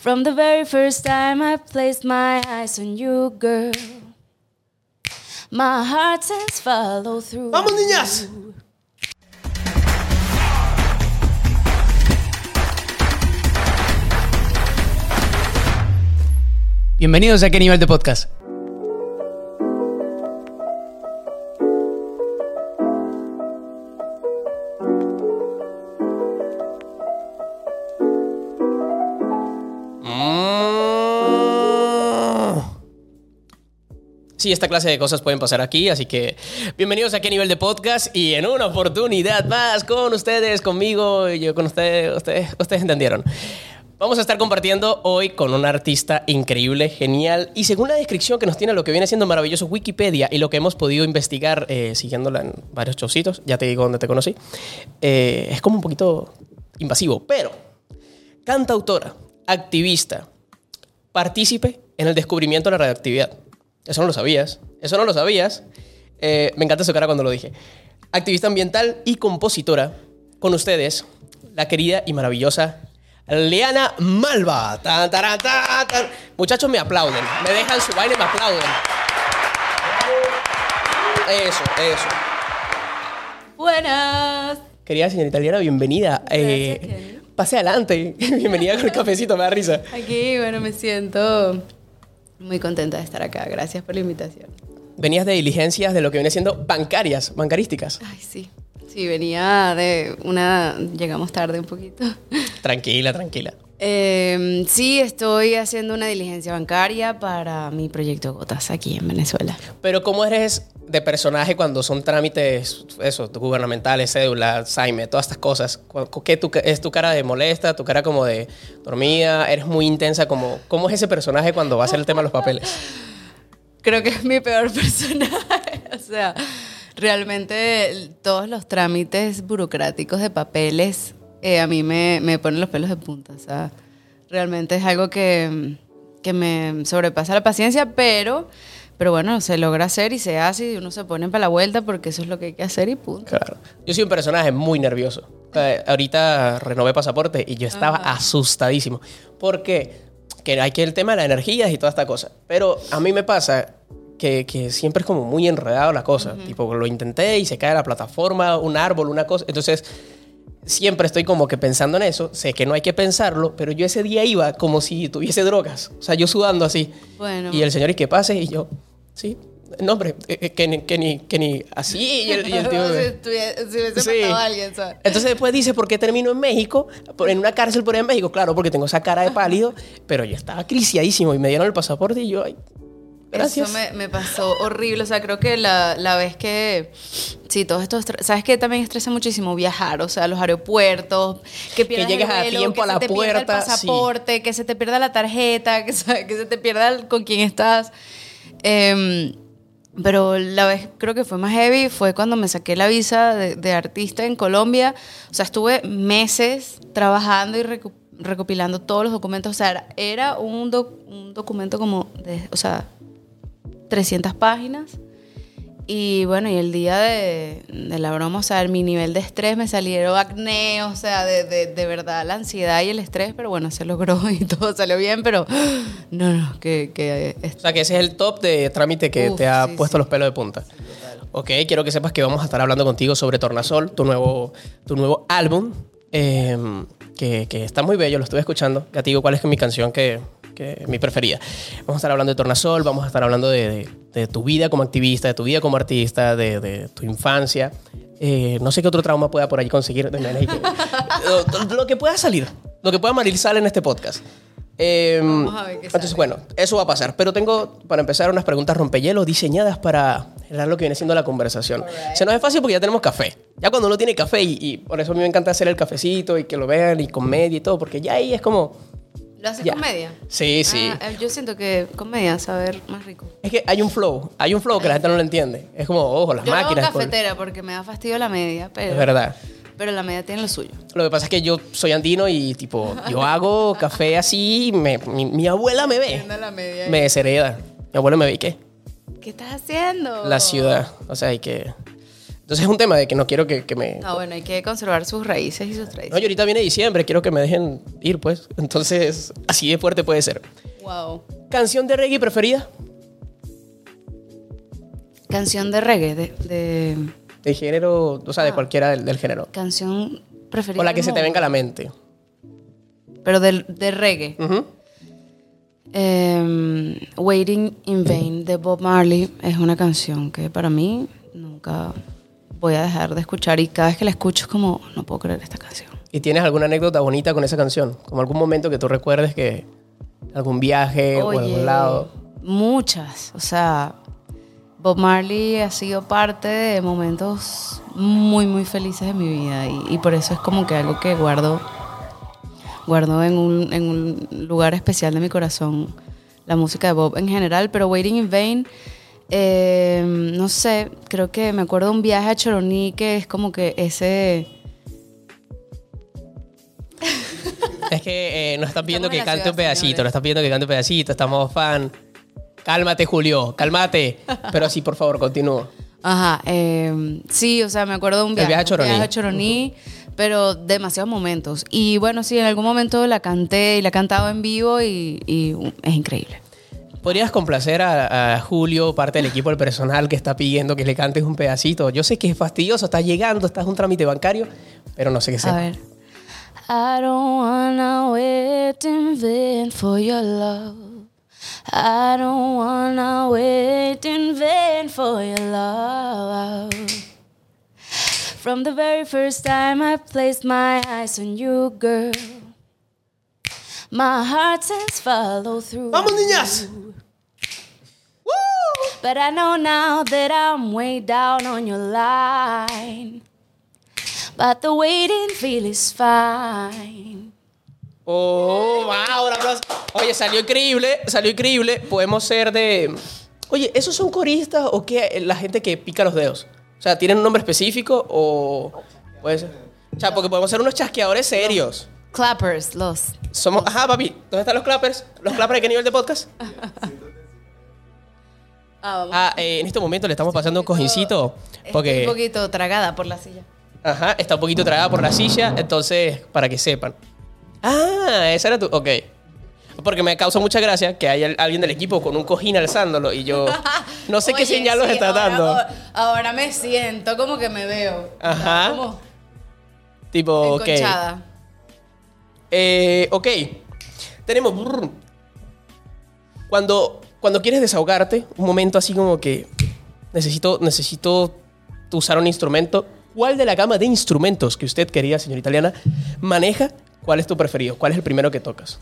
From the very first time I placed my eyes on you, girl, my heart says follow through. ¡Vamos, niñas! Bienvenidos a ¿Qué nivel de podcast? Sí, esta clase de cosas pueden pasar aquí, así que bienvenidos a ¿Qué nivel de podcast? Y en una oportunidad más con ustedes, conmigo, y yo con ustedes entendieron. Vamos a estar compartiendo hoy con un artista increíble, genial, y según la descripción que nos tiene lo que viene siendo maravilloso Wikipedia y lo que hemos podido investigar siguiéndola en varios showcitos, ya te digo dónde te conocí, es como un poquito invasivo, pero cantautora, activista, partícipe en el descubrimiento de la radioactividad. Eso no lo sabías. Me encanta su cara cuando lo dije. Activista ambiental y compositora. Con ustedes, la querida y maravillosa Liana Malva. Tan, taran, tan, tan. Muchachos, me aplauden. Me dejan su baile y me aplauden. Eso. Buenas. Querida señorita Liana, bienvenida. Pase adelante. Bienvenida con el cafecito, me da risa. Aquí, bueno, me siento muy contenta de estar acá. Gracias por la invitación. Venías de diligencias de lo que viene siendo bancarísticas. Ay, sí. Sí, venía de una... Llegamos tarde un poquito. Tranquila. Sí, estoy haciendo una diligencia bancaria para mi proyecto Gotas aquí en Venezuela. Pero ¿cómo eres de personaje cuando son trámites gubernamentales, cédula, SAIME, todas estas cosas? ¿Qué es tu cara de molesta, tu cara como de dormida? ¿Eres muy intensa? ¿Cómo es ese personaje cuando va a ser el tema de los papeles? Creo que es mi peor personaje. O sea, realmente todos los trámites burocráticos de papeles a mí me ponen los pelos de punta. O sea, realmente es algo que me sobrepasa la paciencia, pero bueno, se logra hacer y se hace y uno se pone para la vuelta porque eso es lo que hay que hacer y punto. Claro. Yo soy un personaje muy nervioso. Ahorita renové pasaporte y yo estaba asustadísimo. ¿Por qué? Que hay que el tema de las energías y toda esta cosa. Pero a mí me pasa que siempre es como muy enredado la cosa. Tipo, lo intenté y se cae la plataforma, un árbol, una cosa. Entonces, siempre estoy como que pensando en eso. Sé que no hay que pensarlo, pero yo ese día iba como si tuviese drogas. O sea, yo sudando así. Bueno. Y el señor, ¿y qué pase? Y yo, sí. No, hombre, que ni así. Y el tío... si hubiese matado a alguien, ¿sabes? Entonces después dice, ¿por qué termino en México? En una cárcel por ahí en México. Claro, porque tengo esa cara de pálido. Pero yo estaba crisiadísimo y me dieron el pasaporte y yo... Ay, gracias. Eso me pasó horrible. O sea, creo que la vez que... Sí, todo esto... ¿Sabes qué? También estresa muchísimo viajar. O sea, los aeropuertos. Que llegues a tiempo a la puerta. Que se te pierda el pasaporte. Sí. Que se te pierda la tarjeta. Que se te pierda con quién estás. Pero la vez creo que fue más heavy fue cuando me saqué la visa de artista en Colombia. O sea, estuve meses trabajando y recopilando todos los documentos. O sea, era un documento como de... O sea, 300 páginas. Y bueno, y el día de la broma, o sea, mi nivel de estrés me salieron acné, o sea, de verdad la ansiedad y el estrés, pero bueno, se logró y todo salió bien, pero no, que o sea, que ese es el top de trámite que te ha puesto los pelos de punta. Ok, quiero que sepas que vamos a estar hablando contigo sobre Tornasol, tu nuevo álbum, que está muy bello, lo estuve escuchando. Ya te digo cuál es mi canción que es mi preferida. Vamos a estar hablando de Tornasol, vamos a estar hablando de tu vida como activista, de tu vida como artista, de tu infancia. No sé qué otro trauma pueda por ahí conseguir. Lo que pueda salir, lo que pueda sale en este podcast. Vamos a ver qué sale. Entonces, bueno, eso va a pasar. Pero tengo, para empezar, unas preguntas rompehielo diseñadas para generar lo que viene siendo la conversación. Right. Se nos es fácil porque ya tenemos café. Ya cuando uno tiene café, y por eso a mí me encanta hacer el cafecito y que lo vean y comedia y todo, porque ya ahí es como... ¿Lo haces comedia? Sí. Yo siento que comedia sabe más rico. Es que hay un flow que la gente no lo entiende. Es como, ojo, las máquinas. Yo no hago cafetera porque me da fastidio la media, pero... Es verdad. Pero la media tiene lo suyo. Lo que pasa es que yo soy andino y tipo, yo hago café así, mi abuela me ve. Me deshereda. Mi abuela me ve y ¿qué? ¿Qué estás haciendo? La ciudad. O sea, hay que... Entonces es un tema de que no quiero que me... No, bueno, hay que conservar sus raíces y sus No, tradiciones. y ahorita viene diciembre, quiero que me dejen ir, pues. Entonces, así de fuerte puede ser. Wow. ¿Canción de reggae preferida? Canción de reggae, De género, o sea, de cualquiera del género. canción preferida. O la que del se te mundo. venga a la mente. Pero de reggae. Ujú. Waiting in Vain de Bob Marley es una canción que para mí nunca voy a dejar de escuchar, y cada vez que la escucho es como, no puedo creer esta canción. ¿Y tienes alguna anécdota bonita con esa canción? Como algún momento que tú recuerdes que... algún viaje o algún lado. Muchas. O sea, Bob Marley ha sido parte de momentos muy, muy felices de mi vida, y por eso es como que algo que guardo en un lugar especial de mi corazón, la música de Bob en general. Pero Waiting in Vain, no sé, creo que me acuerdo de un viaje a Choroní, que es como que ese... Es que nos están pidiendo Estamos en que la cante un ciudad, pedacito, señores. nos están pidiendo que cante un pedacito, estamos fan. Cálmate, Julio, cálmate. Pero sí, por favor, continúa. Ajá, sí, o sea, me acuerdo de un El viaje, viaje a Choroní. Choroní, pero demasiados momentos. Y bueno, sí, en algún momento la canté y la he cantado en vivo, y es increíble. ¿Podrías complacer a Julio, parte del equipo del personal que está pidiendo que le cantes un pedacito? Yo sé que es fastidioso, estás llegando, estás en un trámite bancario, pero no sé qué A sea. ver. I don't wanna wait in vain for your love. I don't wanna wait in vain for your love. From the very first time I placed my eyes on you, girl, my heart says follow through. ¡Vamos, niñas! But I know now that I'm way down on your line. But the waiting feel is fine. ¡Oh, wow! Un aplauso. Oye, salió increíble. Podemos ser de... Oye, ¿esos son coristas o qué? La gente que pica los dedos. O sea, ¿tienen un nombre específico o...? Puede ser. O sea, porque podemos ser unos chasqueadores serios. Clappers, los. Somos... Ajá, papi. ¿Dónde están los clappers? ¿Los clappers de qué nivel de podcast? En este momento le estamos pasando un cojincito. Estoy Porque... un poquito tragada por la silla. Ajá, está un poquito tragada por la silla. Entonces, para que sepan. Ah, esa era tu... Ok. Porque me causa mucha gracia que haya alguien del equipo con un cojín alzándolo y yo no sé qué Oye, señal nos sí, está dando. Ahora me siento como que me veo. Ajá. Como Tipo, ok. enconchada. Ok. Tenemos... Cuando quieres desahogarte, un momento así como que necesito usar un instrumento. ¿Cuál de la gama de instrumentos que usted, querida señorita Liana, maneja? ¿Cuál es tu preferido? ¿Cuál es el primero que tocas?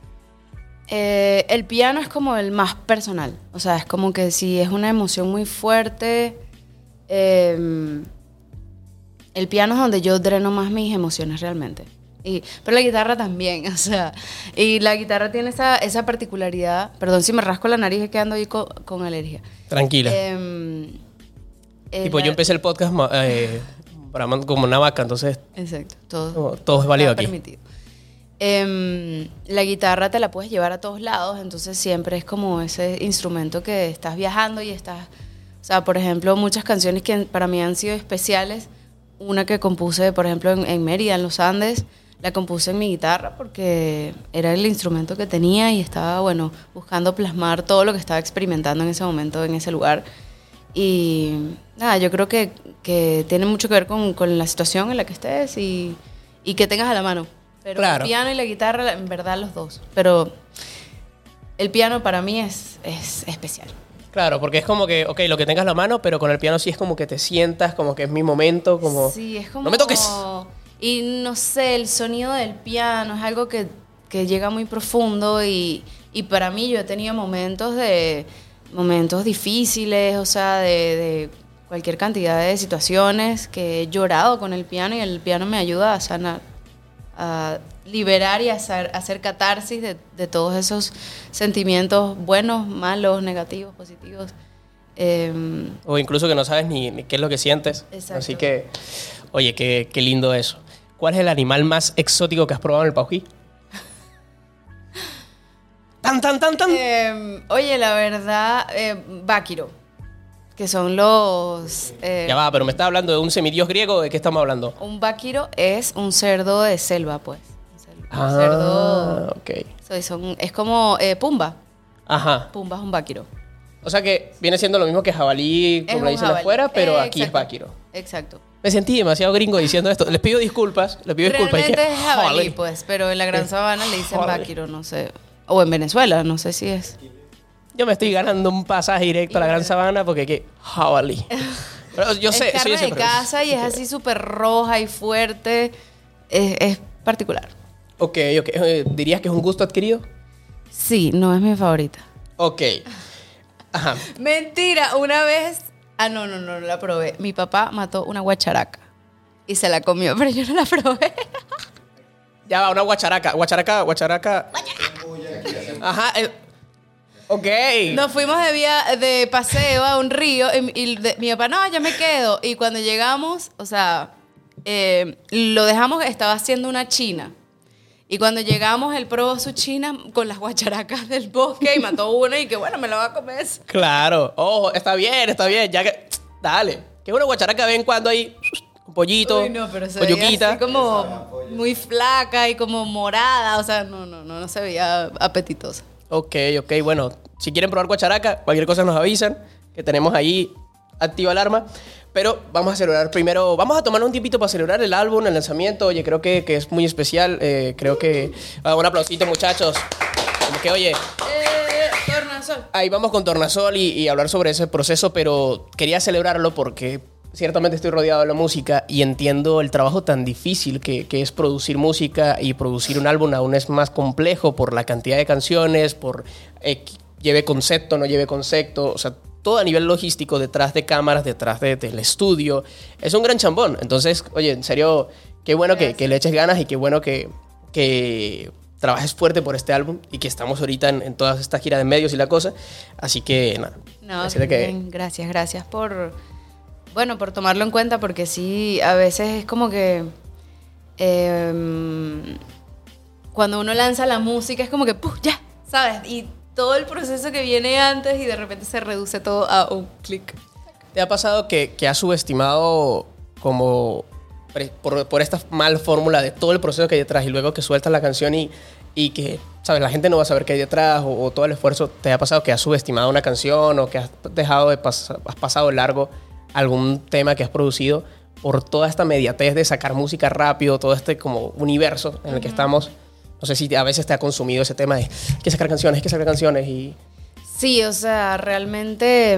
El piano es como el más personal. O sea, es como que si es una emoción muy fuerte, el piano es donde yo dreno más mis emociones realmente. Pero la guitarra también, o sea, y la guitarra tiene esa particularidad. Perdón si me rasco la nariz, quedando ahí con alergia. Tranquila. Tipo, yo empecé el podcast como una vaca, entonces Exacto, todo es válido está aquí. permitido. La guitarra te la puedes llevar a todos lados, entonces siempre es como ese instrumento que estás viajando y estás... O sea, por ejemplo, muchas canciones que para mí han sido especiales. Una que compuse, por ejemplo, en Mérida, en los Andes, la compuse en mi guitarra porque era el instrumento que tenía y estaba, bueno, buscando plasmar todo lo que estaba experimentando en ese momento, en ese lugar. Y nada, yo creo que tiene mucho que ver con la situación en la que estés y que tengas a la mano. Pero Claro. el piano y la guitarra, en verdad, los dos. Pero el piano para mí es especial. Claro, porque es como que, ok, lo que tengas a la mano, pero con el piano sí es como que te sientas, como que es mi momento, como... Sí, es como... ¡No me toques! Y no sé, el sonido del piano es algo que llega muy profundo y para mí yo he tenido momentos difíciles, o sea, de cualquier cantidad de situaciones que he llorado con el piano y el piano me ayuda a sanar, a liberar y a hacer catarsis de todos esos sentimientos buenos, malos, negativos, positivos. O incluso que no sabes ni qué es lo que sientes. Exacto. Así que, oye, qué lindo eso. ¿Cuál es el animal más exótico que has probado en el Paují? ¡Tan! Oye, la verdad, Báquiro. que son los... Ya va, pero me estás hablando de un semidios griego, ¿de qué estamos hablando? Un vaquiro es un cerdo de selva, pues. Un Ah, cerdo... ok. Es como Pumba. Ajá. Pumba es un vaquiro. O sea que viene siendo lo mismo que jabalí, Es como un le dicen jabalí. afuera, pero aquí es Exacto. vaquiro. Exacto. Me sentí demasiado gringo diciendo esto. Les pido disculpas, Realmente y que, es jabalí, pues, pero en la Gran Sabana le dicen Jabalí. vaquiro, no sé. O en Venezuela, no sé si es. Yo me estoy ganando un pasaje directo a la Gran Sabana porque que jabalí. Pero yo sé, es carne yo sé, de pero- casa y es así súper roja y fuerte. Es particular. Ok. ¿Dirías que es un gusto adquirido? Sí, no es mi favorita. Ok. Ajá. Mentira, una vez... no la probé. Mi papá mató una guacharaca y se la comió, pero yo no la probé. Ya va, una guacharaca. Guacharaca. Ajá. Ok. Nos fuimos de paseo a un río y mi papá, no, yo me quedo. Y cuando llegamos, o sea, lo dejamos, estaba haciendo una china. Y cuando llegamos, él probó su china con las guacharacas del bosque y mató una y que bueno, me la va a comer. Claro. Ojo, está bien. Ya que... Dale. Que una guacharaca ven cuando hay un pollito, Uy, no, pero se veía polluquita. así como muy flaca y como morada. O sea, no se veía apetitosa. Ok. Bueno, si quieren probar guacharaca, cualquier cosa nos avisan, que tenemos ahí activa alarma. Pero vamos a celebrar primero, vamos a tomar un tiempito para celebrar el álbum, el lanzamiento. Oye, creo que es muy especial. Creo que... un aplausito, muchachos. Como que, oye... Tornasol. Ahí vamos con Tornasol y hablar sobre ese proceso, pero quería celebrarlo porque ciertamente estoy rodeado de la música y entiendo el trabajo tan difícil que es producir música, y producir un álbum aún es más complejo por la cantidad de canciones, por lleve concepto, no lleve concepto, o sea, todo a nivel logístico, detrás de cámaras, detrás del estudio. Es un gran chambón. Entonces, oye, en serio, qué bueno que le eches ganas y qué bueno que trabajes fuerte por este álbum y que estamos ahorita en toda esta gira de medios y la cosa. Así que, nada. No, decirte que bien, gracias por tomarlo en cuenta, porque sí, a veces es como que cuando uno lanza la música es como que ¡puf! Ya, ¿sabes? Y todo el proceso que viene antes y de repente se reduce todo a un clic. ¿te ha pasado que has subestimado como por esta mal fórmula de todo el proceso que hay detrás y luego que sueltas la canción y que, ¿sabes? La gente no va a saber qué hay detrás o todo el esfuerzo? ¿Te ha pasado que has subestimado una canción o que has dejado has pasado largo algún tema que has producido por toda esta mediatez de sacar música rápido, todo este como universo en el que estamos? No sé si a veces te ha consumido ese tema de hay que sacar canciones y... Sí, o sea, realmente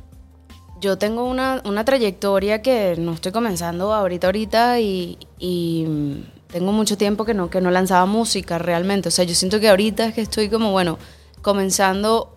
yo tengo una trayectoria que no estoy comenzando ahorita y tengo mucho tiempo que no lanzaba música realmente. O sea, yo siento que ahorita es que estoy como, bueno, comenzando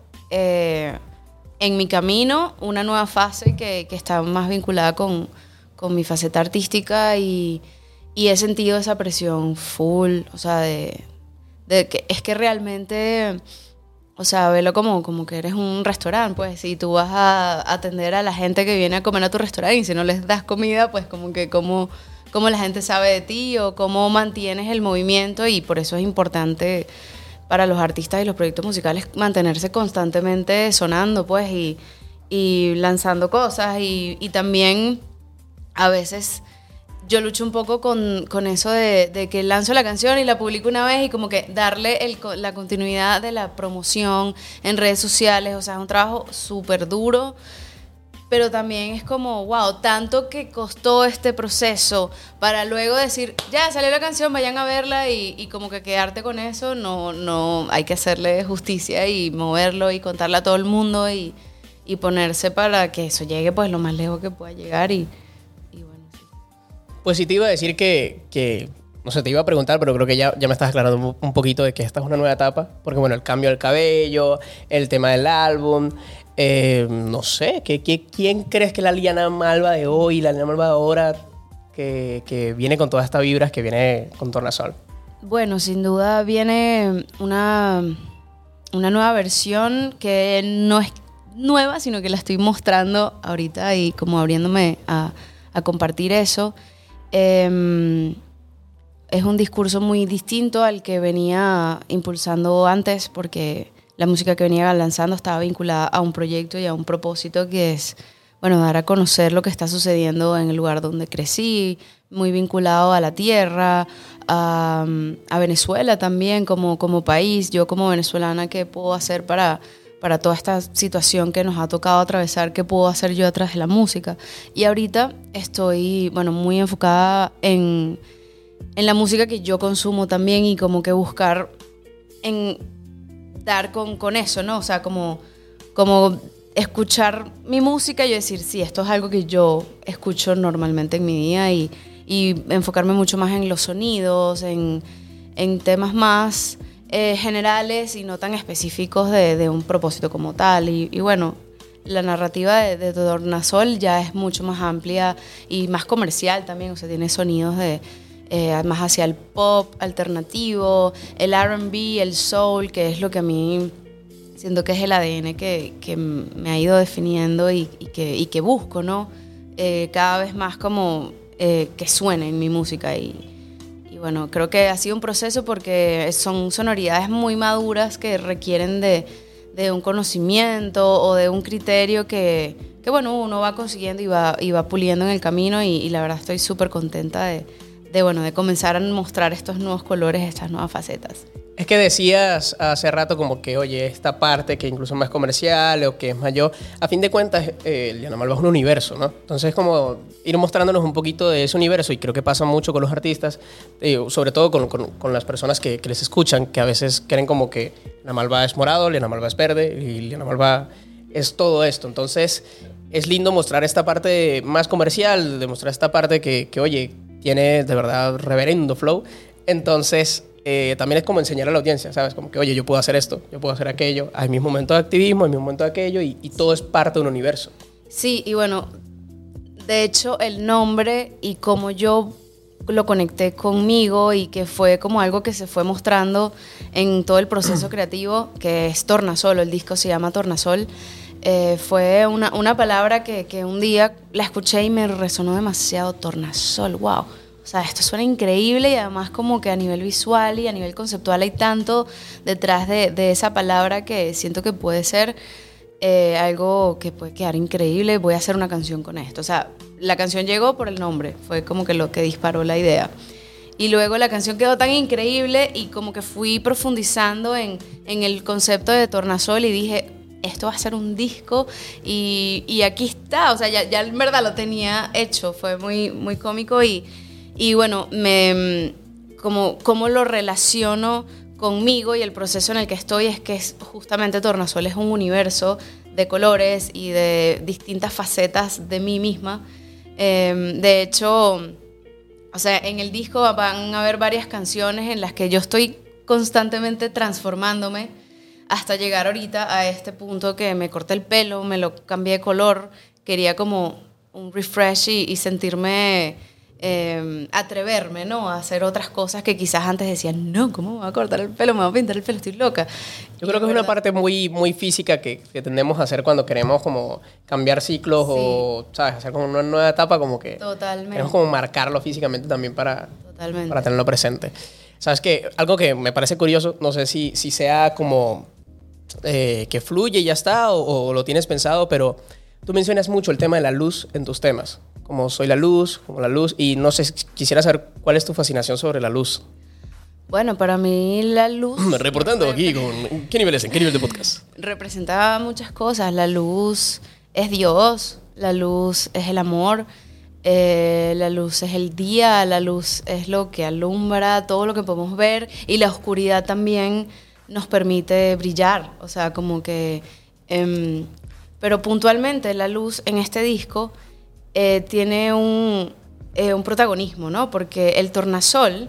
en mi camino una nueva fase que está más vinculada con mi faceta artística y he sentido esa presión full, o sea, de que es que realmente, o sea, velo como que eres un restaurante, pues, y tú vas a atender a la gente que viene a comer a tu restaurante y si no les das comida, pues como que cómo la gente sabe de ti o cómo mantienes el movimiento, y por eso es importante para los artistas y los proyectos musicales mantenerse constantemente sonando, pues, y lanzando cosas y también a veces yo lucho un poco con eso de que lanzo la canción y la publico una vez y como que darle la continuidad de la promoción en redes sociales. O sea, es un trabajo súper duro, pero también es como, wow, tanto que costó este proceso para luego decir, ya salió la canción, vayan a verla, y como que quedarte con eso. No hay que hacerle justicia y moverlo y contarle a todo el mundo y ponerse para que eso llegue pues lo más lejos que pueda llegar y bueno, sí. Pues sí, te iba a decir que no sé, te iba a preguntar, pero creo que ya me estás aclarando un poquito de que esta es una nueva etapa. Porque bueno, el cambio del cabello, el tema del álbum, no sé, ¿quién crees que es la Liana Malva de hoy, la Liana Malva de ahora, que viene con todas estas vibras, que viene con Tornasol? Bueno, sin duda viene una nueva versión que no es nueva, sino que la estoy mostrando ahorita y como abriéndome a compartir eso. Es un discurso muy distinto al que venía impulsando antes, porque la música que venía lanzando estaba vinculada a un proyecto y a un propósito que es bueno, dar a conocer lo que está sucediendo en el lugar donde crecí, muy vinculado a la tierra, a Venezuela también como país. Yo como venezolana, ¿qué puedo hacer para toda esta situación que nos ha tocado atravesar? ¿Qué puedo hacer yo a través de la música? Y ahorita estoy, bueno, muy enfocada en la música que yo consumo también y como que buscar en dar con eso, ¿no? O sea, como escuchar mi música y yo decir, sí, esto es algo que yo escucho normalmente en mi día y enfocarme mucho más en los sonidos, en temas más generales y no tan específicos de un propósito como tal. Y bueno, la narrativa de Tornasol ya es mucho más amplia y más comercial también, o sea, tiene sonidos más hacia el pop alternativo, el R&B, el soul, que es lo que a mí siento que es el ADN que me ha ido definiendo y que busco, ¿no? Cada vez más como que suene en mi música y bueno, creo que ha sido un proceso porque son sonoridades muy maduras que requieren de un conocimiento o de un criterio que bueno, uno va consiguiendo y va puliendo en el camino y la verdad estoy súper contenta de comenzar a mostrar estos nuevos colores, estas nuevas facetas. Es que decías hace rato como que, oye, esta parte que incluso es más comercial o que es mayor, a fin de cuentas, el Yana Malva es un universo, ¿no? Entonces, como ir mostrándonos un poquito de ese universo, y creo que pasa mucho con los artistas, sobre todo con las personas que les escuchan, que a veces creen como que Yana Malva es morado, Yana Malva es verde, y Yana Malva es todo esto. Entonces, es lindo mostrar esta parte más comercial, demostrar esta parte que oye, tiene de verdad reverendo flow. Entonces, también es como enseñar a la audiencia, ¿sabes? Como que, oye, yo puedo hacer esto, yo puedo hacer aquello. Hay mis momentos de activismo, hay mis momentos de aquello y todo es parte de un universo. Sí, y bueno, de hecho, el nombre y cómo yo lo conecté conmigo y que fue como algo que se fue mostrando en todo el proceso creativo, que es Tornasol, el disco se llama Tornasol. Fue una palabra que un día la escuché y me resonó demasiado. Tornasol, wow. O sea, esto suena increíble y además como que a nivel visual y a nivel conceptual hay tanto detrás de esa palabra que siento que puede ser algo que puede quedar increíble. Voy a hacer una canción con esto. O sea, la canción llegó por el nombre, fue como que lo que disparó la idea. Y luego la canción quedó tan increíble y como que fui profundizando en el concepto de Tornasol y dije, esto va a ser un disco y aquí está. O sea, ya en verdad lo tenía hecho, fue muy, muy cómico y bueno, como lo relaciono conmigo y el proceso en el que estoy es que justamente Tornasol es un universo de colores y de distintas facetas de mí misma. De hecho, o sea, en el disco van a haber varias canciones en las que yo estoy constantemente transformándome hasta llegar ahorita a este punto que me corté el pelo, me lo cambié de color, quería como un refresh y sentirme, atreverme, ¿no? A hacer otras cosas que quizás antes decía, no, ¿cómo me voy a cortar el pelo? Me voy a pintar el pelo, estoy loca. Yo creo que es una parte muy, muy física que tendemos a hacer cuando queremos como cambiar ciclos sí. O, ¿sabes? Hacer como una nueva etapa, como que totalmente. Queremos como marcarlo físicamente también para tenerlo presente. ¿Sabes qué? Algo que me parece curioso, no sé si sea como que fluye y ya está o lo tienes pensado, pero tú mencionas mucho el tema de la luz en tus temas. Como soy la luz, como la luz, y no sé, quisiera saber cuál es tu fascinación sobre la luz. Bueno, para mí la luz... Reportando aquí con... ¿Qué nivel es? ¿En qué nivel de podcast? Representa muchas cosas. La luz es Dios, la luz es el amor, la luz es el día, la luz es lo que alumbra todo lo que podemos ver y la oscuridad también nos permite brillar. O sea, como que... pero puntualmente la luz en este disco tiene un protagonismo, ¿no? Porque el tornasol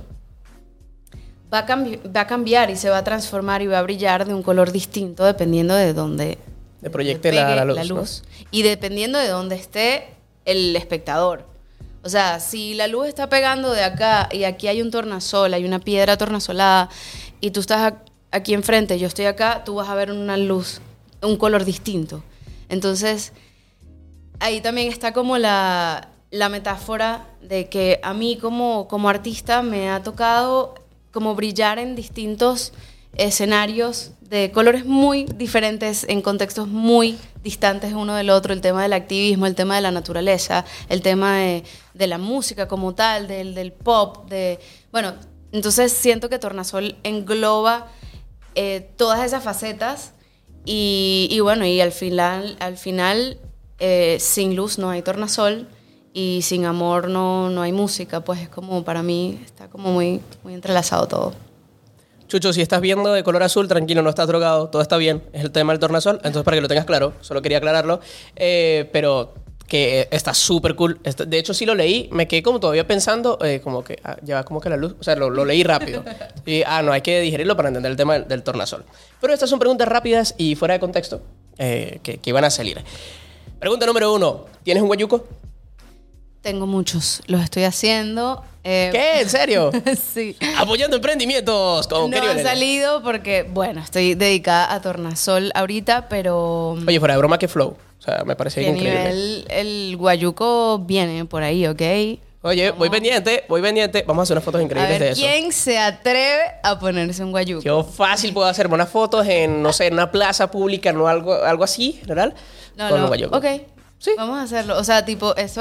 va a cambiar y se va a transformar y va a brillar de un color distinto dependiendo de dónde proyecte la luz, ¿no? Y dependiendo de dónde esté el espectador. O sea, si la luz está pegando de acá y aquí hay un tornasol, hay una piedra tornasolada y tú estás aquí enfrente, yo estoy acá, tú vas a ver una luz, un color distinto. Entonces, ahí también está como la metáfora de que a mí como artista me ha tocado como brillar en distintos escenarios de colores muy diferentes, en contextos muy distantes uno del otro, el tema del activismo, el tema de la naturaleza, el tema de la música como tal, del pop, bueno, entonces siento que Tornasol engloba todas esas facetas y bueno, y al final sin luz no hay Tornasol y sin amor no hay música, pues es como, para mí está como muy, muy entrelazado todo. Chucho, si estás viendo de color azul, tranquilo, no estás drogado, todo está bien. Es el tema del tornasol, entonces para que lo tengas claro, solo quería aclararlo. Pero que está súper cool. De hecho, sí lo leí, me quedé como todavía pensando, como que ya como que la luz, o sea, lo leí rápido. Y, no, hay que digerirlo para entender el tema del tornasol. Pero estas son preguntas rápidas y fuera de contexto que iban a salir. Pregunta número 1, ¿tienes un guayuco? Tengo muchos, los estoy haciendo. ¿Qué? ¿En serio? Sí. Apoyando emprendimientos. No ha salido porque, bueno, estoy dedicada a Tornasol ahorita, pero... Oye, fuera de broma, qué flow. O sea, me parece increíble. El guayuco viene por ahí, ¿ok? Oye, voy pendiente. Vamos a hacer unas fotos increíbles de eso. ¿Quién se atreve a ponerse un guayuco? Yo fácil puedo hacerme unas fotos en, no sé, en una plaza pública, no algo así, ¿verdad? Con un guayuco. Ok, sí. Vamos a hacerlo. O sea, tipo, eso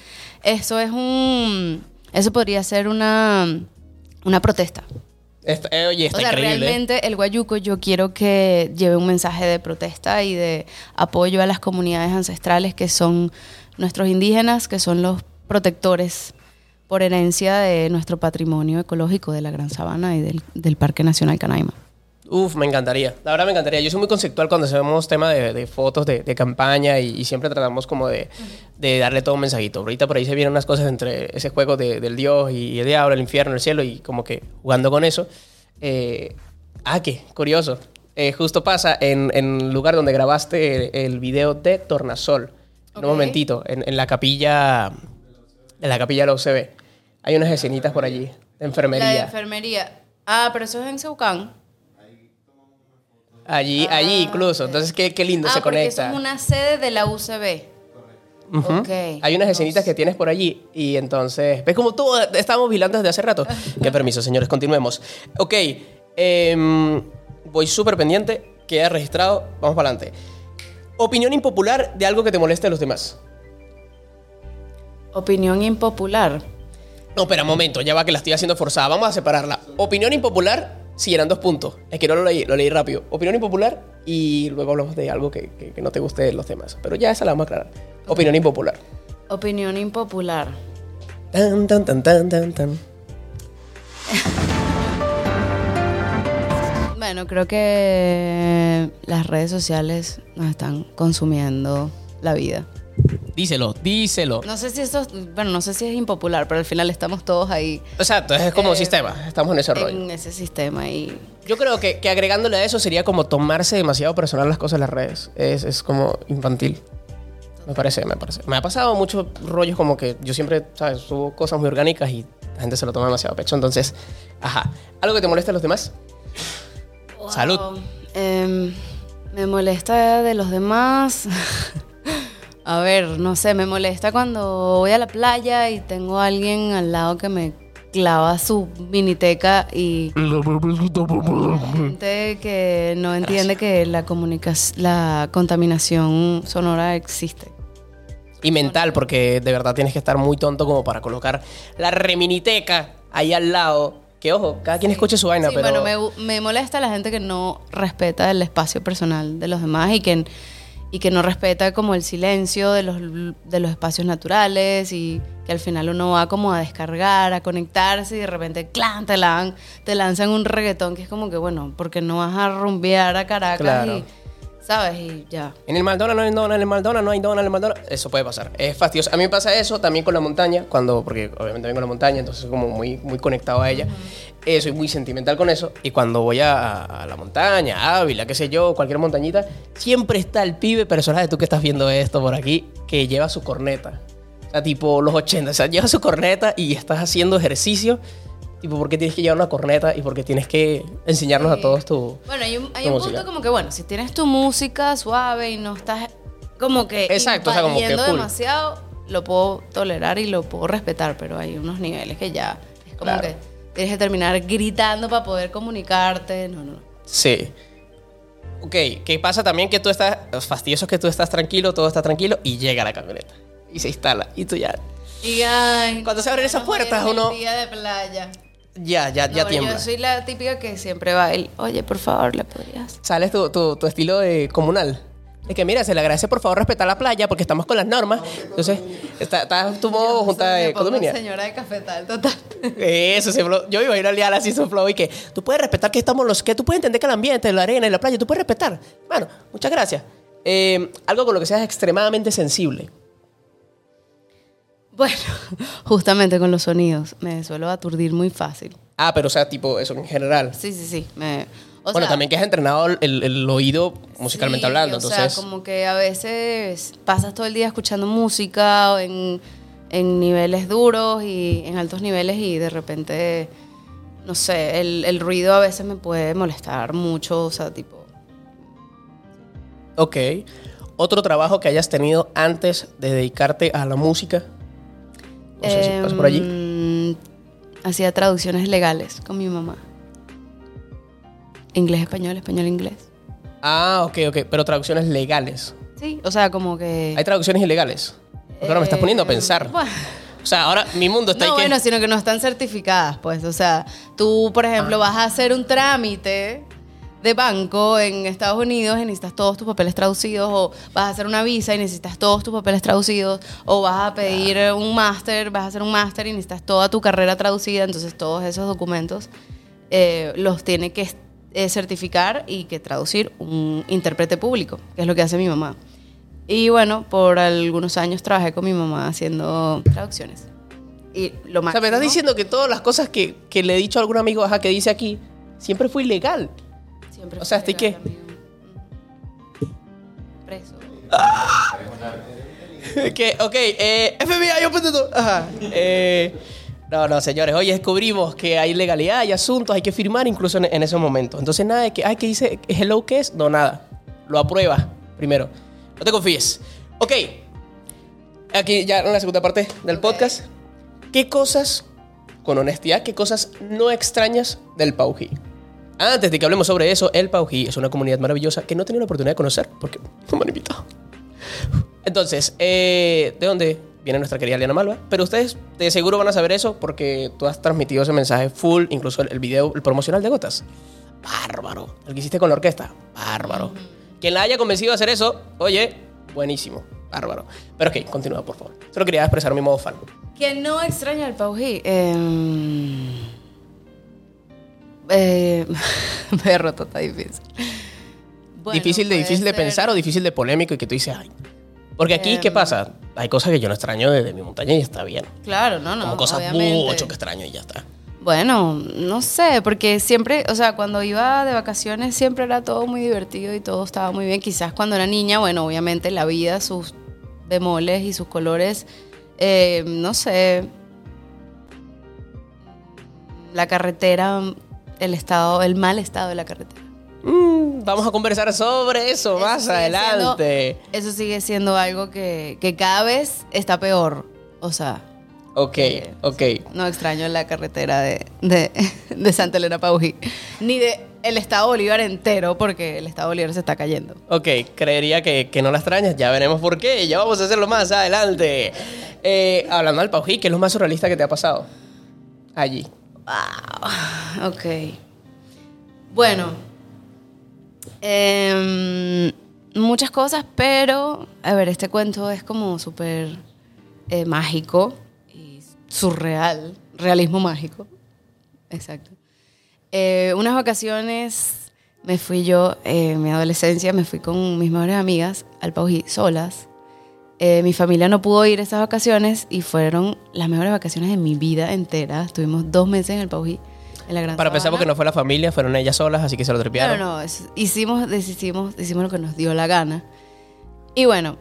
podría ser una protesta. Oye, está increíble. Realmente el guayuco yo quiero que lleve un mensaje de protesta y de apoyo a las comunidades ancestrales que son nuestros indígenas, que son los protectores por herencia de nuestro patrimonio ecológico de la Gran Sabana y del Parque Nacional Canaima. Uf, me encantaría. La verdad me encantaría. Yo soy muy conceptual cuando hacemos tema de fotos de campaña y siempre tratamos como de darle todo un mensajito. Ahorita por ahí se vienen unas cosas entre ese juego del Dios y el diablo, el infierno, el cielo y como que jugando con eso. Qué curioso. Justo pasa en el lugar donde grabaste el video de Tornasol. Okay. Un momentito, en la capilla de la UCB. Hay unas escenitas por allí de enfermería. La de enfermería. Pero eso es en Ceucán. Allí incluso. Entonces, qué lindo se conecta. Eso es una sede de la UCB. Uh-huh. Okay. Hay unas escenitas que tienes por allí y entonces... ¿Ves como tú estábamos vigilando desde hace rato? Qué permiso, señores, continuemos. Ok, voy súper pendiente, queda registrado, vamos para adelante. Opinión impopular de algo que te moleste a los demás. Opinión impopular. No, espera, un momento, ya va que la estoy haciendo forzada. Vamos a separarla. Opinión impopular... Sí, eran 2 puntos. Es que no lo leí rápido. Opinión impopular y luego hablamos de algo que no te guste de los demás. Pero ya esa la vamos a aclarar. Opinión impopular. Opinión impopular. Tan, tan, tan, tan, tan, tan. Bueno, creo que las redes sociales nos están consumiendo la vida. Díselo. No sé si es impopular, pero al final estamos todos ahí. Exacto, es como un sistema, estamos en ese rollo. En ese sistema y... Yo creo que agregándole a eso sería como tomarse demasiado personal las cosas en las redes. Es como infantil. Me parece. Me ha pasado muchos rollos como que yo siempre, ¿sabes? Subo cosas muy orgánicas y la gente se lo toma demasiado a pecho. Entonces, ¿algo que te moleste a los demás? Wow. Salud. Me molesta de los demás... A ver, no sé, me molesta cuando voy a la playa y tengo a alguien al lado que me clava su miniteca y gente que no entiende que la contaminación sonora existe. Y mental, porque de verdad tienes que estar muy tonto como para colocar la reminiteca ahí al lado. Que ojo, cada quien escuche su vaina, pero... Bueno, me molesta la gente que no respeta el espacio personal de los demás y que no respeta como el silencio de los espacios naturales y que al final uno va como a descargar, a conectarse y de repente ¡clan! te lanzan un reggaetón que es como que, bueno, porque no vas a rumbear a Caracas claro. Y, ¿sabes? Y ya. En el McDonald's no hay Donald, en el McDonald's no hay Donald, en el McDonald's. Eso puede pasar. Es fastidioso. A mí me pasa eso también con la montaña, porque obviamente vengo a la montaña, entonces como muy, muy conectado a ella. Soy muy sentimental con eso. Y cuando voy a la montaña, a Ávila, qué sé yo, cualquier montañita, siempre está el pibe personaje, tú que estás viendo esto por aquí, que lleva su corneta. O sea, tipo los 80. O sea, lleva su corneta y estás haciendo ejercicio. Tipo, ¿por qué tienes que llevar una corneta y por qué tienes que enseñarnos a todos tu Bueno, hay un punto como que, bueno, si tienes tu música suave y no estás como que exacto, o sea, como que demasiado, lo puedo tolerar y lo puedo respetar, pero hay unos niveles que ya es como claro. Que tienes que terminar gritando para poder comunicarte. No. Sí. Ok, ¿qué pasa también? Que tú estás, los fastidiosos que tú estás tranquilo, todo está tranquilo y llega la camioneta y se instala y tú ya... Y ay, Cuando se abren esas puertas, es uno... el día de playa. Ya No, tiembla. yo soy la típica que siempre va el, oye, por favor, ¿le podrías? Sales tu estilo de comunal. Es que mira, se le agradece por favor respetar la playa porque estamos con las normas. Entonces, estás tu modo junta de condominio. Señora de cafetal, total. Eso, yo iba a ir a liar así su flow y que tú puedes respetar que estamos que tú puedes entender que el ambiente, la arena y la playa, tú puedes respetar. Bueno, muchas gracias. Algo con lo que seas extremadamente sensible. Bueno, justamente con los sonidos. Me suelo aturdir muy fácil. Ah, pero o sea, tipo eso en general. Sí. Bueno, también que has entrenado el oído musicalmente hablando, o entonces... sea, como que a veces pasas todo el día escuchando música o en niveles duros y en altos niveles y de repente, no sé, el ruido a veces me puede molestar mucho, o sea, tipo... Ok. ¿Otro trabajo que hayas tenido antes de dedicarte a la música? No sé si pasó por allí. Hacía traducciones legales con mi mamá. Inglés, español, español, inglés. Ah, ok. Pero traducciones legales. Sí, o sea, como que... ¿Hay traducciones ilegales? Porque ahora me estás poniendo a pensar. Bueno. O sea, ahora mi mundo está No, ahí que... bueno, sino que no están certificadas, pues. O sea, tú, por ejemplo, vas a hacer un trámite de banco en Estados Unidos y necesitas todos tus papeles traducidos, o vas a hacer una visa y necesitas todos tus papeles traducidos, o vas a pedir un máster, vas a hacer un máster y necesitas toda tu carrera traducida, entonces todos esos documentos los tiene que certificar y que traducir un intérprete público, que es lo que hace mi mamá. Y bueno, por algunos años trabajé con mi mamá haciendo traducciones. Y lo máximo... O sea, me estás diciendo que todas las cosas que le he dicho a algún amigo, ajá, que dice aquí, siempre fue ilegal. Siempre O sea, fue ¿estoy qué? legal, amigo. Preso. FBI, open the door. Ajá. No, señores, hoy descubrimos que hay legalidad, hay asuntos, hay que firmar incluso en esos momentos. Entonces nada de que, ¿qué dice? ¿Hello qué es? No, nada. Lo aprueba primero. No te confíes. Ok. Aquí ya en la segunda parte del podcast. ¿Qué cosas, con honestidad, qué cosas no extrañas del Paují? Antes de que hablemos sobre eso, el Paují es una comunidad maravillosa que no he tenido la oportunidad de conocer porque no me han invitado. Entonces, ¿de dónde viene nuestra querida Liana Malva? Pero ustedes de seguro van a saber eso porque tú has transmitido ese mensaje full, incluso el video, el promocional de Gotas. Bárbaro. El que hiciste con la orquesta. Bárbaro. Quien la haya convencido de hacer eso, oye, buenísimo. Bárbaro. Pero ok, continúa, por favor. Solo quería expresar mi modo fan. Que no extraña el Paují. Perro, está difícil. Bueno, difícil de pensar o difícil de polémico y que tú dices, ay. Porque aquí, ¿qué pasa? Hay cosas que yo no extraño de mi montaña y está bien. Claro, no. Como cosas obviamente. mucho que extraño y ya está. Bueno, no sé, porque siempre, o sea, cuando iba de vacaciones siempre era todo muy divertido y todo estaba muy bien. Quizás cuando era niña, bueno, obviamente la vida, sus bemoles y sus colores, no sé, la carretera, el mal estado de la carretera. Vamos a conversar sobre eso más adelante. Eso sigue siendo algo que cada vez está peor, o sea... Ok. No extraño la carretera de Santa Elena Paují, ni de el Estado Bolívar entero, porque el Estado Bolívar se está cayendo. Ok, creería que no la extrañas, ya veremos por qué, ya vamos a hacerlo más adelante. Hablando del Paují, ¿qué es lo más surrealista que te ha pasado allí? Wow, ok. Bueno, muchas cosas, pero, a ver, este cuento es como súper mágico. Surreal, realismo mágico. Exacto. Unas vacaciones me fui yo, en mi adolescencia, me fui con mis mejores amigas al Paují solas. Mi familia no pudo ir a esas vacaciones y fueron las mejores vacaciones de mi vida entera. Estuvimos 2 meses en el Paují, en la Gran Para Sabana. pensar porque no fue la familia, fueron ellas solas, así que se lo trepearon. No, hicimos lo que nos dio la gana. Y bueno...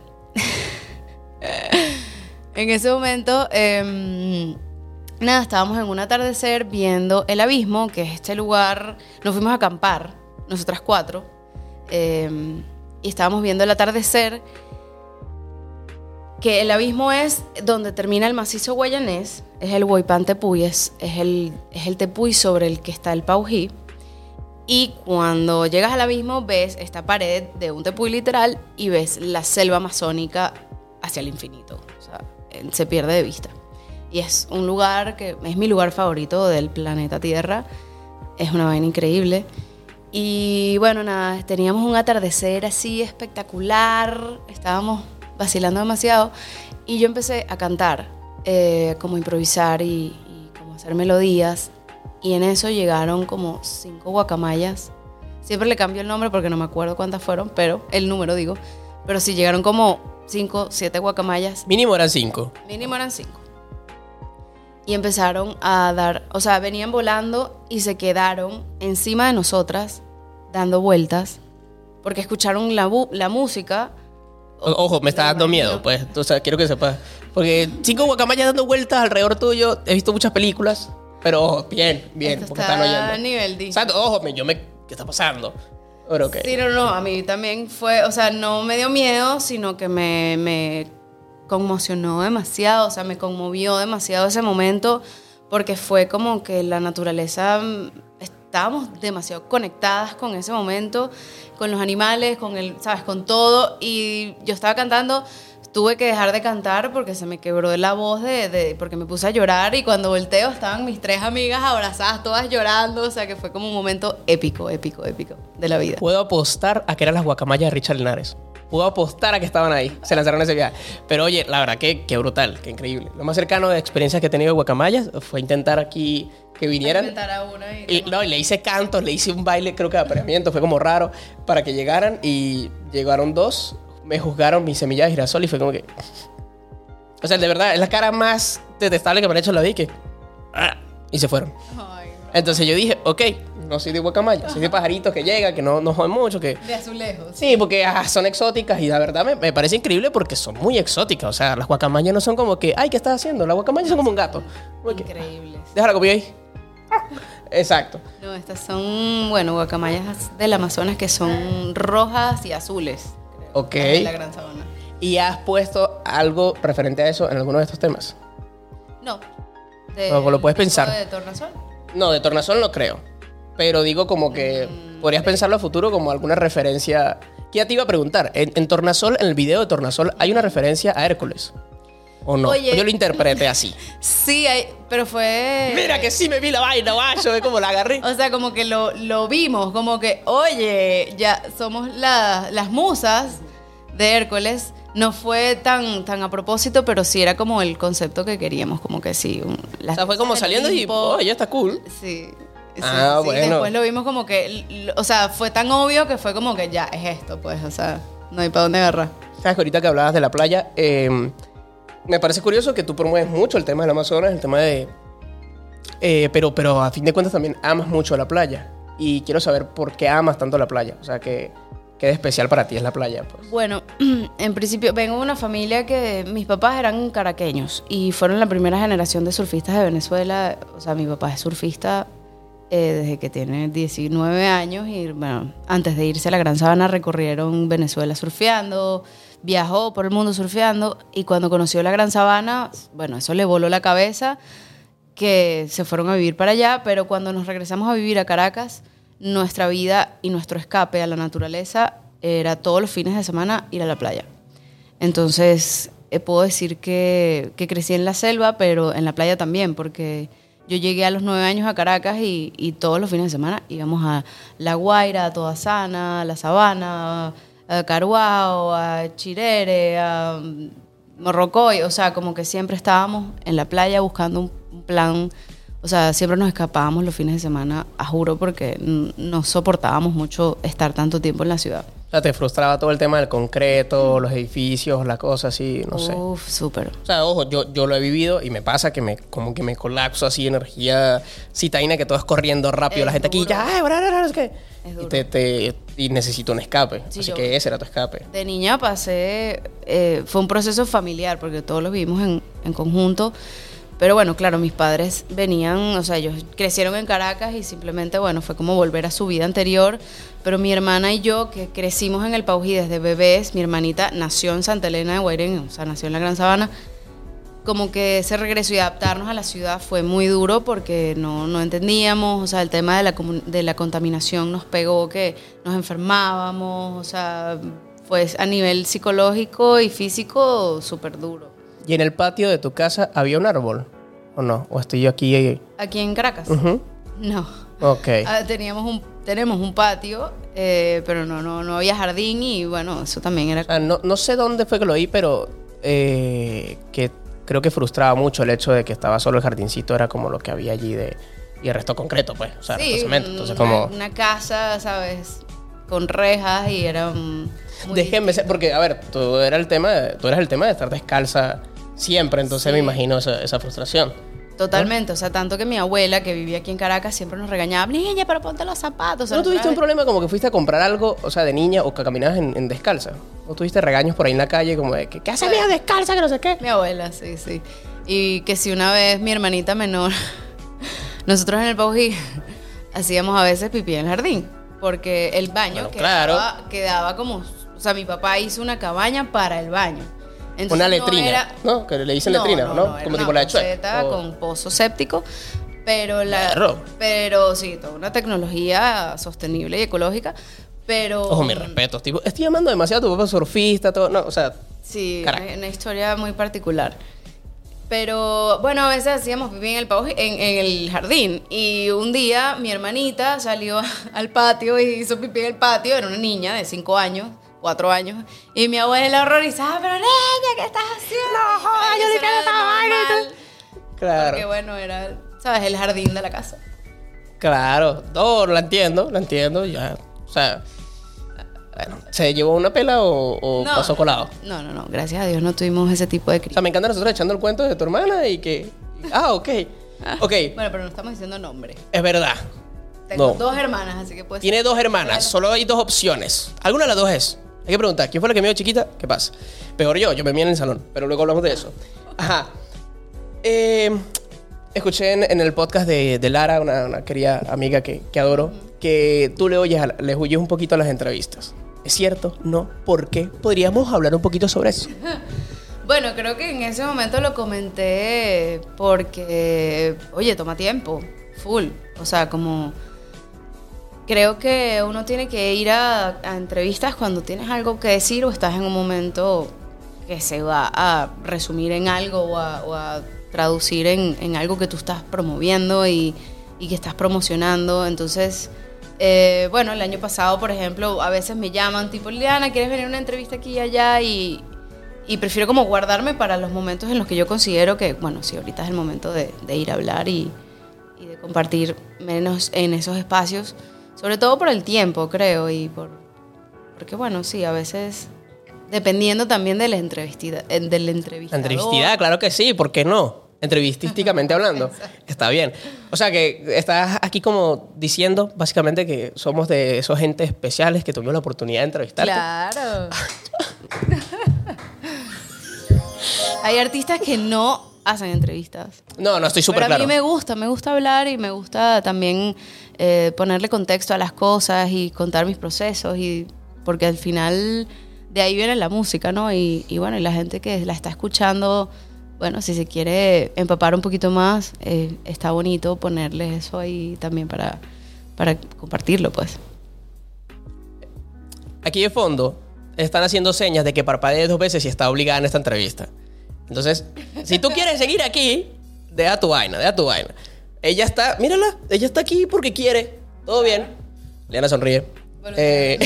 En ese momento, nada, estábamos en un atardecer viendo el abismo, que es este lugar. Nos fuimos a acampar, nosotras 4, y estábamos viendo el atardecer, que el abismo es donde termina el macizo guayanés, es el Huaypán Tepuy, es el tepuy sobre el que está el Paují, Y cuando llegas al abismo ves esta pared de un tepuy literal y ves la selva amazónica hacia el infinito. O sea, se pierde de vista. Y es un lugar que es mi lugar favorito del planeta Tierra. Es una vaina increíble. Y bueno, nada, teníamos un atardecer así espectacular. Estábamos vacilando demasiado. Y yo empecé a cantar, como improvisar y como hacer melodías. Y en eso llegaron como 5 guacamayas. Siempre le cambio el nombre porque no me acuerdo cuántas fueron, pero el número digo. Pero sí, llegaron como 5, 7 guacamayas. Mínimo eran 5. Mínimo eran 5. Y empezaron a dar, o sea, venían volando y se quedaron encima de nosotras, dando vueltas, porque escucharon la música. Ojo, me está dando miedo, pues. O sea, quiero que sepas. Porque 5 guacamayas dando vueltas alrededor tuyo. He visto muchas películas. Pero ojo, bien, Esto porque está están oyendo. a nivel D. O sea, ojo, ¿qué está pasando? Pero ok. Sí, no, a mí también fue, o sea, no me dio miedo, sino que me conmocionó demasiado, o sea, me conmovió demasiado ese momento, porque fue como que la naturaleza, estábamos demasiado conectadas con ese momento, con los animales, con ¿sabes? Con todo, y yo estaba cantando. Tuve que dejar de cantar porque se me quebró la voz porque me puse a llorar, y cuando volteo estaban mis 3 amigas abrazadas, todas llorando, o sea que fue como un momento épico de la vida. Puedo apostar a que eran las guacamayas de Richard Linares. Puedo apostar a que estaban ahí, se lanzaron ese viaje. Pero oye, la verdad que brutal, que increíble. Lo más cercano de experiencias que he tenido de guacamayas fue intentar aquí que vinieran. Inventar a una y le hice cantos, le hice un baile, creo que de apareamiento, fue como raro, para que llegaran, y llegaron 2. Me juzgaron mi semilla de girasol y fue como que... O sea, de verdad, es la cara más detestable que me han hecho en la vida, que... Y se fueron. Ay, no. Entonces yo dije, ok, no soy de guacamaya, soy de pajaritos que llegan, que no joden mucho, que... De azulejos. Sí, porque son exóticas, y la verdad me parece increíble porque son muy exóticas. O sea, las guacamayas no son como que, ay, ¿qué estás haciendo? Las guacamayas son como un gato. Increíbles. Déjala comer ahí. Exacto. No, estas son, bueno, guacamayas del Amazonas que son rojas y azules. Ok. De la Gran Sabana. ¿Y has puesto algo referente a eso en alguno de estos temas? No. No, lo puedes pensar. ¿De tornasol? No, de tornasol no creo. Pero digo como que podrías pensarlo a futuro como alguna referencia. ¿Qué te iba a preguntar? En tornasol, en el video de tornasol, ¿hay una referencia a Hércules? ¿O no? Oye. Yo lo interpreté así. Sí, pero fue... Mira que sí me vi la vaina, guacho, ve cómo la agarré. O sea, como que lo vimos, como que, oye, ya somos las musas de Hércules. No fue tan a propósito, pero sí era como el concepto que queríamos, como que sí. O sea, fue como saliendo y, oh, ya está cool. Sí. Ah, sí, bueno. Después lo vimos como que, o sea, fue tan obvio que fue como que ya, es esto, pues, o sea, no hay para dónde agarrar. Sabes que ahorita que hablabas de la playa, me parece curioso que tú promueves mucho el tema del Amazonas, el tema de... pero a fin de cuentas también amas mucho la playa. Y quiero saber por qué amas tanto la playa. O sea, ¿qué de especial para ti es la playa? Pues? Bueno, en principio vengo de una familia que mis papás eran caraqueños y fueron la primera generación de surfistas de Venezuela. O sea, mi papá es surfista desde que tiene 19 años y, bueno, antes de irse a la Gran Sabana recorrieron Venezuela surfeando, viajó por el mundo surfeando, y cuando conoció la Gran Sabana, bueno, eso le voló la cabeza, que se fueron a vivir para allá, pero cuando nos regresamos a vivir a Caracas, nuestra vida y nuestro escape a la naturaleza era todos los fines de semana ir a la playa. Entonces, puedo decir que crecí en la selva, pero en la playa también, porque yo llegué a los 9 años a Caracas y todos los fines de semana íbamos a La Guaira, a Toda Sana, a La Sabana, a Caruao, a Chirere, a Morrocoy. O sea, como que siempre estábamos en la playa buscando un plan. O sea, siempre nos escapábamos los fines de semana, a juro, porque no soportábamos mucho estar tanto tiempo en la ciudad. O sea, te frustraba todo el tema del concreto, los edificios, la cosa así, no sé. Uf, súper. O sea, ojo, yo lo he vivido y me pasa que como que me colapso así, energía citaína, que todo es corriendo rápido. La gente aquí duro. ya, es que... Es Y, duro. y necesito un escape. Sí, así yo- que ese era tu escape. De niña pasé, fue un proceso familiar porque todos lo vivimos en conjunto, pero bueno, claro, mis padres venían, o sea, ellos crecieron en Caracas y simplemente, bueno, fue como volver a su vida anterior, pero mi hermana y yo, que crecimos en el Paují desde bebés, mi hermanita nació en Santa Elena de Guairén, o sea, nació en la Gran Sabana, como que ese regreso y adaptarnos a la ciudad fue muy duro porque no entendíamos, o sea, el tema de la contaminación nos pegó, que nos enfermábamos, o sea, fue a nivel psicológico y físico súper duro. ¿Y en el patio de tu casa había un árbol? ¿O no? ¿O estoy yo aquí? ¿Aquí en Caracas? Uh-huh. No. Ok. Tenemos un patio, pero no había jardín y bueno, eso también era... No sé dónde fue que lo oí, pero que creo que frustraba mucho el hecho de que estaba solo el jardincito, era como lo que había allí y el resto concreto, pues, o sea, sí, resto cemento. Entonces, como... una casa, ¿sabes? Con rejas y era Déjenme ser, porque, a ver, tú eras el tema de estar descalza siempre, entonces sí. Me imagino esa frustración. Totalmente, o sea, tanto que mi abuela, que vivía aquí en Caracas, siempre nos regañaba, niña, pero ponte los zapatos. O sea, ¿No tuviste un problema como que fuiste a comprar algo, o sea, de niña o que caminabas en descalza? ¿O tuviste regaños por ahí en la calle como de que, ¿qué haces mía descalza, que no sé qué? Mi abuela, sí. Y que si una vez mi hermanita menor, nosotros en el Paují hacíamos a veces pipí en el jardín, porque el baño quedaba como, o sea, mi papá hizo una cabaña para el baño. Entonces, una letrina, ¿no? Que le dicen letrina, ¿no? Como tipo la de Chuec. Con pozo séptico, pero sí, toda una tecnología sostenible y ecológica, pero... Ojo, mis respetos, tipo, estoy llamando demasiado a tu papá surfista, todo, no, o sea... Sí, una historia muy particular. Pero, bueno, a veces hacíamos pipí en el jardín, y un día mi hermanita salió al patio y hizo pipí en el patio, era una niña de 5 años, 4 años, y mi abuela horrorizada, pero niña, ¿qué estás haciendo? No, joder, yo ni que estaba mal. Claro. Porque bueno, era, ¿sabes? El jardín de la casa. Claro, no, lo entiendo, ya, o sea, bueno, ¿se llevó una pela o No, pasó colado? No, gracias a Dios no tuvimos ese tipo de O crisis. sea, me encanta nosotros echando el cuento de tu hermana y que... Ok. Bueno, pero no estamos diciendo nombre. Es verdad. Tengo 2 hermanas, así que pues... Tiene 2 hermanas, solo hay 2 opciones. ¿Alguna de las 2 es? Hay que preguntar, ¿quién fue la que me vio chiquita? ¿Qué pasa? Peor yo me vi en el salón, pero luego hablamos de eso. Ajá. Escuché en el podcast de Lara, una querida amiga que adoro, que tú le huyes un poquito a las entrevistas. ¿Es cierto? ¿No? ¿Por qué? ¿Podríamos hablar un poquito sobre eso? Bueno, creo que en ese momento lo comenté porque, oye, toma tiempo, full. O sea, como... Creo que uno tiene que ir a entrevistas cuando tienes algo que decir o estás en un momento que se va a resumir en algo o a traducir en algo que tú estás promoviendo y que estás promocionando. Entonces, bueno, el año pasado, por ejemplo, a veces me llaman tipo, Liliana, ¿quieres venir a una entrevista aquí y allá? Y prefiero como guardarme para los momentos en los que yo considero que, bueno, sí, ahorita es el momento de ir a hablar y de compartir menos en esos espacios. Sobre todo por el tiempo, creo, y porque, bueno, sí, a veces, dependiendo también de la entrevistador. La entrevistidad, claro que sí, ¿por qué no? Entrevistísticamente hablando. Está bien. O sea, que estás aquí como diciendo, básicamente, que somos de esos entes especiales que tuvimos la oportunidad de entrevistarte. Claro. Hay artistas que no hacen entrevistas. No, estoy súper claro. Pero a mí me gusta hablar y me gusta también ponerle contexto a las cosas y contar mis procesos, porque al final de ahí viene la música, ¿no? Y bueno, y la gente que la está escuchando, bueno, si se quiere empapar un poquito más, está bonito ponerles eso ahí también para compartirlo, pues. Aquí de fondo están haciendo señas de que parpadees 2 veces y está obligada en esta entrevista. Entonces, si tú quieres seguir aquí, deja tu vaina. Ella está, mírala, ella está aquí porque quiere. Todo bien. Liana sonríe. Bueno,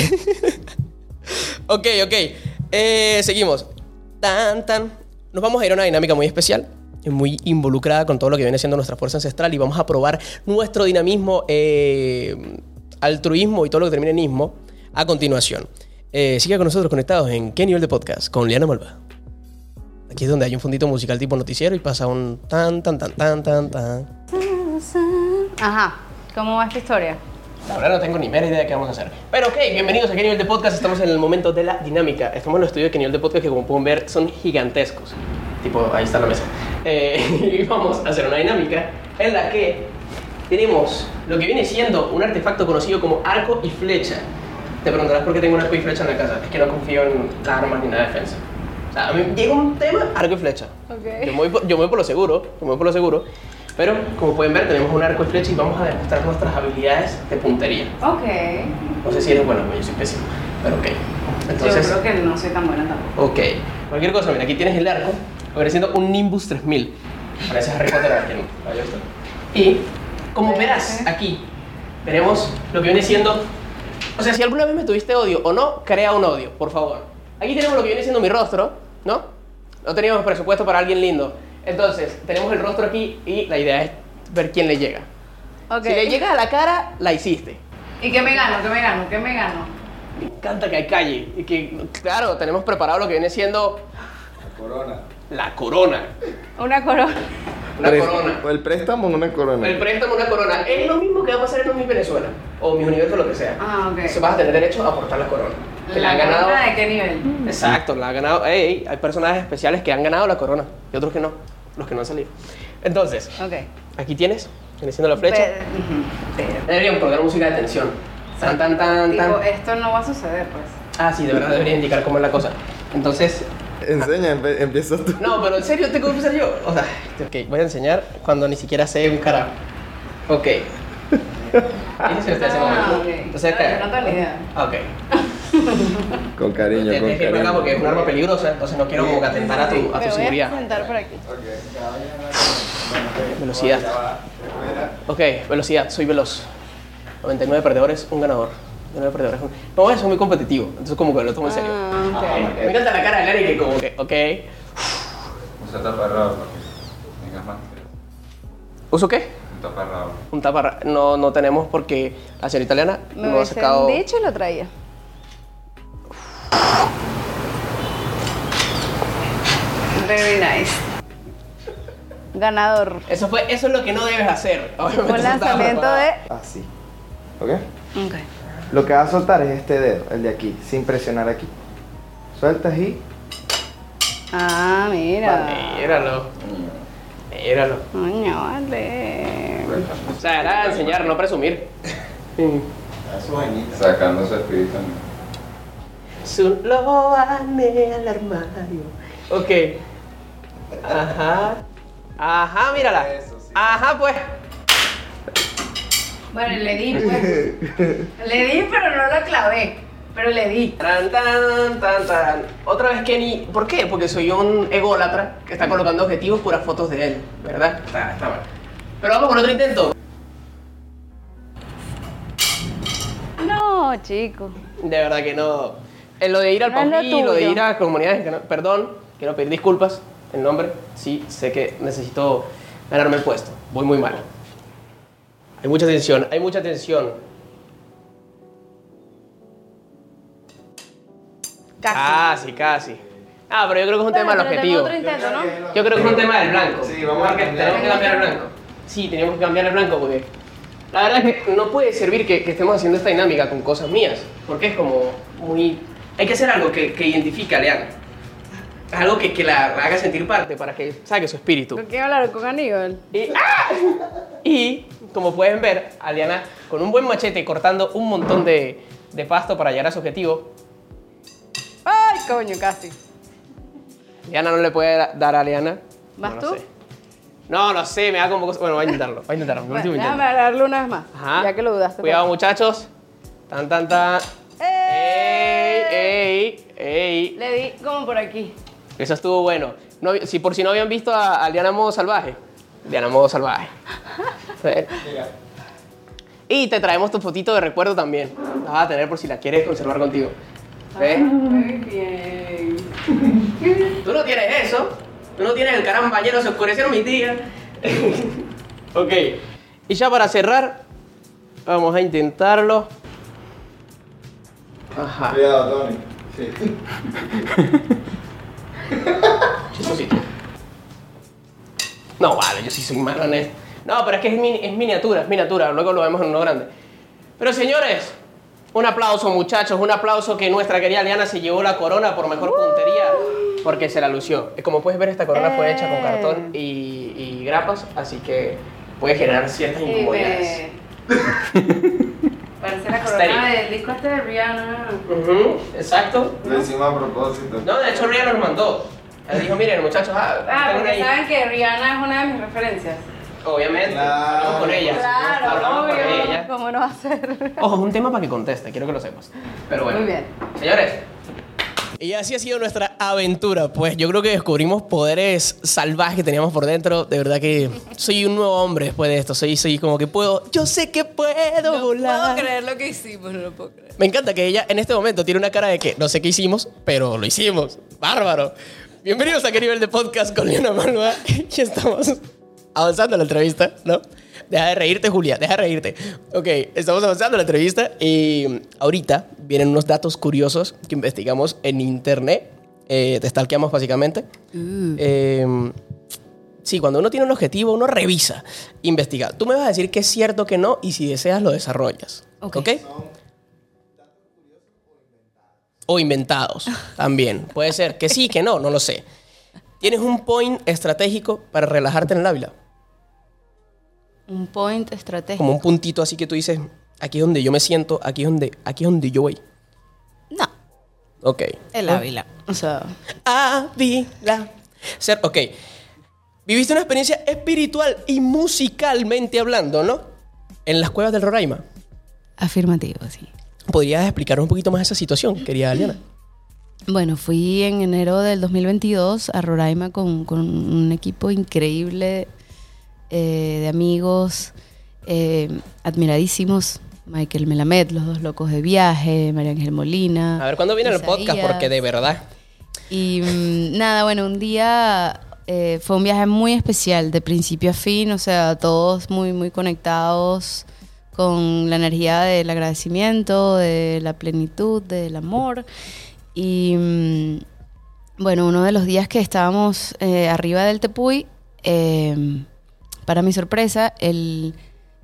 Ok. Seguimos. Nos vamos a ir a una dinámica muy especial, muy involucrada con todo lo que viene siendo nuestra fuerza ancestral, y vamos a probar nuestro dinamismo, altruismo y todo lo que termine en ismo a continuación. Sigue con nosotros conectados en ¿Qué nivel de podcast? Con Liana Malva. Aquí es donde hay un fondito musical tipo noticiero y pasa un tan. Ajá, ¿cómo va esta historia? La verdad no tengo ni mera idea de qué vamos a hacer. Pero ok, bienvenidos a ¿Qué nivel de podcast? Estamos en el momento de la dinámica. Estamos en los estudios de ¿Qué nivel de podcast? Que como pueden ver son gigantescos. Tipo, ahí está la mesa. Y vamos a hacer una dinámica en la que tenemos lo que viene siendo un artefacto conocido como arco y flecha. Te preguntarás por qué tengo un arco y flecha en la casa. Es que no confío en las armas ni en la defensa. O sea, a mí llega un tema, arco y flecha. Ok. Yo me voy por lo seguro, pero como pueden ver tenemos un arco y flecha y vamos a demostrar nuestras habilidades de puntería. Ok. No sé si eres bueno, yo soy pésimo, pero ok. Entonces, Yo creo que no soy tan buena tampoco. ok. Cualquier cosa, mira, aquí tienes el arco, siendo un Nimbus 3000. Parece Harry Potter aquí, ¿no? Ahí está. Y como verás aquí, veremos lo que viene siendo. O sea, si alguna vez me tuviste odio o no, crea un odio, por favor. Aquí tenemos lo que viene siendo mi rostro, ¿no? No teníamos presupuesto para alguien lindo. Entonces, tenemos el rostro aquí y la idea es ver quién le llega. Ok. Si le llegas a la cara, la hiciste. ¿Y qué me gano? ¿Qué me gano? ¿Qué me gano? Me encanta que hay calle y que, claro, tenemos preparado lo que viene siendo La corona. la corona. Una corona. Una corona. El préstamo, una corona. El préstamo, una corona. Es lo mismo que va a pasar en Miss Venezuela o Miss Universo, lo que sea. Ah, ok. Entonces vas a tener derecho a aportar la corona. Que la han ¿La ganado. corona de qué nivel? Exacto, la ha ganado. Ey, hay personajes especiales que han ganado la corona y otros que no, los que no han salido. Entonces, Ok. aquí tienes, viene siendo la flecha. Deberíamos colocar música de tensión. Tan, tan, tan, Tipo, tan. esto no va a suceder, pues. Ah, sí, de verdad debería indicar cómo es la cosa. Entonces, Enseña, empiezas tú. no, pero en serio, tengo que empezar yo. O sea, ok, voy a enseñar cuando ni siquiera sé un carajo. Ok. Ahí se lo estoy haciendo. Ok. Entonces, No, yo no tengo ni idea. Ok. Con cariño, Tienes con que irme acá cariño. porque es un arma peligrosa, entonces no quiero como que atentar a tu Me voy seguridad. a sentar por aquí. Velocidad. Ok, velocidad, soy veloz. 99 perdedores, un ganador. 99 perdedores, un... No, eso es muy competitivo, entonces como que lo tomo en serio. Ah, ok. Me encanta la cara de Larry que como que, ok. Usa taparrabo para que tengas más. ¿Uso qué? Un taparrabo. Un tapa... No tenemos porque la señora italiana Me no ha hubiesen sacado... dicho y lo traía. Very nice. Ganador. Eso es lo que no debes hacer. Obviamente Un eso estaba lanzamiento preparado. de... Así. ¿Ok? Ok. Lo que vas a soltar es este dedo, el de aquí, sin presionar aquí. Sueltas y... Ah, mira. Míralo. Míralo. Coño, vale. O sea, era enseñar, no presumir. Sacando su espíritu. Su lobo ane al armario. Ok. Ajá. Ajá, mírala. Eso sí. Ajá, pues. Bueno, le di, pues. Le di, pero no lo clavé. Pero le di. Tan, tan, tan, tan. Otra vez Kenny. ¿Por qué? Porque soy un ególatra que está colocando objetivos puras fotos de él, ¿verdad? Está mal. Pero vamos con otro intento. No, chico. De verdad que no. En lo de ir al No es lo PUBG, lo de tuyo. ir a comunidades, que no- perdón, quiero pedir disculpas. El nombre, sí, sé que necesito ganarme el puesto. Voy muy mal. Hay mucha tensión, hay mucha tensión. Casi. Casi. Ah, pero yo creo que es un tema del Pero objetivo. otro intento, ¿no? Yo creo que es un tema del blanco. Sí, vamos a Porque cambiar. tenemos que cambiar el blanco. Sí, tenemos que cambiar el blanco porque la verdad es que no puede servir que estemos haciendo esta dinámica con cosas mías. Porque es como muy... Hay que hacer algo que identifique a Leana. Algo que la haga sentir parte para que saque su espíritu. ¿Con quién hablar? ¿Con Aníbal? Y como pueden ver, Aliana con un buen machete cortando un montón de pasto para llegar a su objetivo. ¡Ay, coño, casi! Aliana no le puede dar a Aliana. ¿Vas no tú? Lo sé. No, no sé, me da como... Bueno, voy a intentarlo, mi Bueno, último intento. déjame darle una vez más. Ajá. Ya que lo dudaste. Cuidado, muchachos. Tan, tan, tan. ¡Ey! Le di como por aquí. Eso estuvo bueno. No, si por si no habían visto a Liana modo salvaje. Liana modo salvaje. Y te traemos tu fotito de recuerdo también. La vas a tener por si la quieres conservar contigo. ¿Ves? Muy bien. Tú no tienes eso. Tú no tienes el carambañero, se oscurecieron mis días. Ok. Y ya para cerrar, vamos a intentarlo. Ajá. Cuidado, Tony. Sí. Chistosito. No, vale, yo sí soy malo en esto. No, pero es que es miniatura, luego lo vemos en uno grande. Pero señores, un aplauso muchachos, un aplauso que nuestra querida Liana se llevó la corona por mejor puntería porque se la lució. Como puedes ver, esta corona fue hecha con cartón y grapas, así que puede generar ciertas incomodidades. Bueno, parece la Steady. corona del disco este de Rihanna. Exacto. Lo hicimos a propósito. No, de hecho Rihanna nos mandó. Él dijo, miren muchachos, tengan Porque ahí. saben que Rihanna es una de mis referencias. Obviamente, Claro. hablamos con ella. Hablamos con ella. ¿Cómo no va a ser? Ojo, es un tema para que conteste, quiero que lo sepas. Pero bueno. Muy bien. Señores. Y así ha sido nuestra aventura. Pues yo creo que descubrimos poderes salvajes que teníamos por dentro. De verdad que soy un nuevo hombre después de esto. Soy como que puedo. Yo sé que puedo No volar. puedo creer lo que hicimos, no lo puedo creer. Me encanta que ella en este momento tiene una cara de que no sé qué hicimos, pero lo hicimos. Bárbaro. Bienvenidos a Qué Nivel de Podcast con Liana Malva. Y estamos avanzando en la entrevista, ¿no? Deja de reírte, Julia, deja de reírte. Ok, estamos avanzando en la entrevista y ahorita vienen unos datos curiosos que investigamos en internet. Te stalkeamos básicamente. Sí, cuando uno tiene un objetivo, uno revisa, investiga. Tú me vas a decir que es cierto, que no, y si deseas lo desarrollas. ¿Ok? O inventados también. Puede ser que sí, que no, no lo sé. ¿Tienes un point estratégico para relajarte en el Ávila? Un point estratégico. Como un puntito así que tú dices, aquí es donde yo me siento, aquí es donde yo voy. No. Ok. El Ávila. O sea. Ávila. Ok. Viviste una experiencia espiritual y musicalmente hablando, ¿no? En las cuevas del Roraima. Afirmativo, sí. ¿Podrías explicar un poquito más esa situación, querida Liana? Bueno, fui en enero del 2022 a Roraima con un equipo increíble de amigos admiradísimos. Michael Melamed, Los Dos Locos de Viaje, María Ángel Molina. A ver, ¿cuándo viene el Isaías. podcast? Porque de verdad. Y nada, bueno, un día fue un viaje muy especial, de principio a fin, o sea, todos muy, muy conectados con la energía del agradecimiento, de la plenitud, del amor. Y bueno, uno de los días que estábamos arriba del Tepuy, para mi sorpresa, el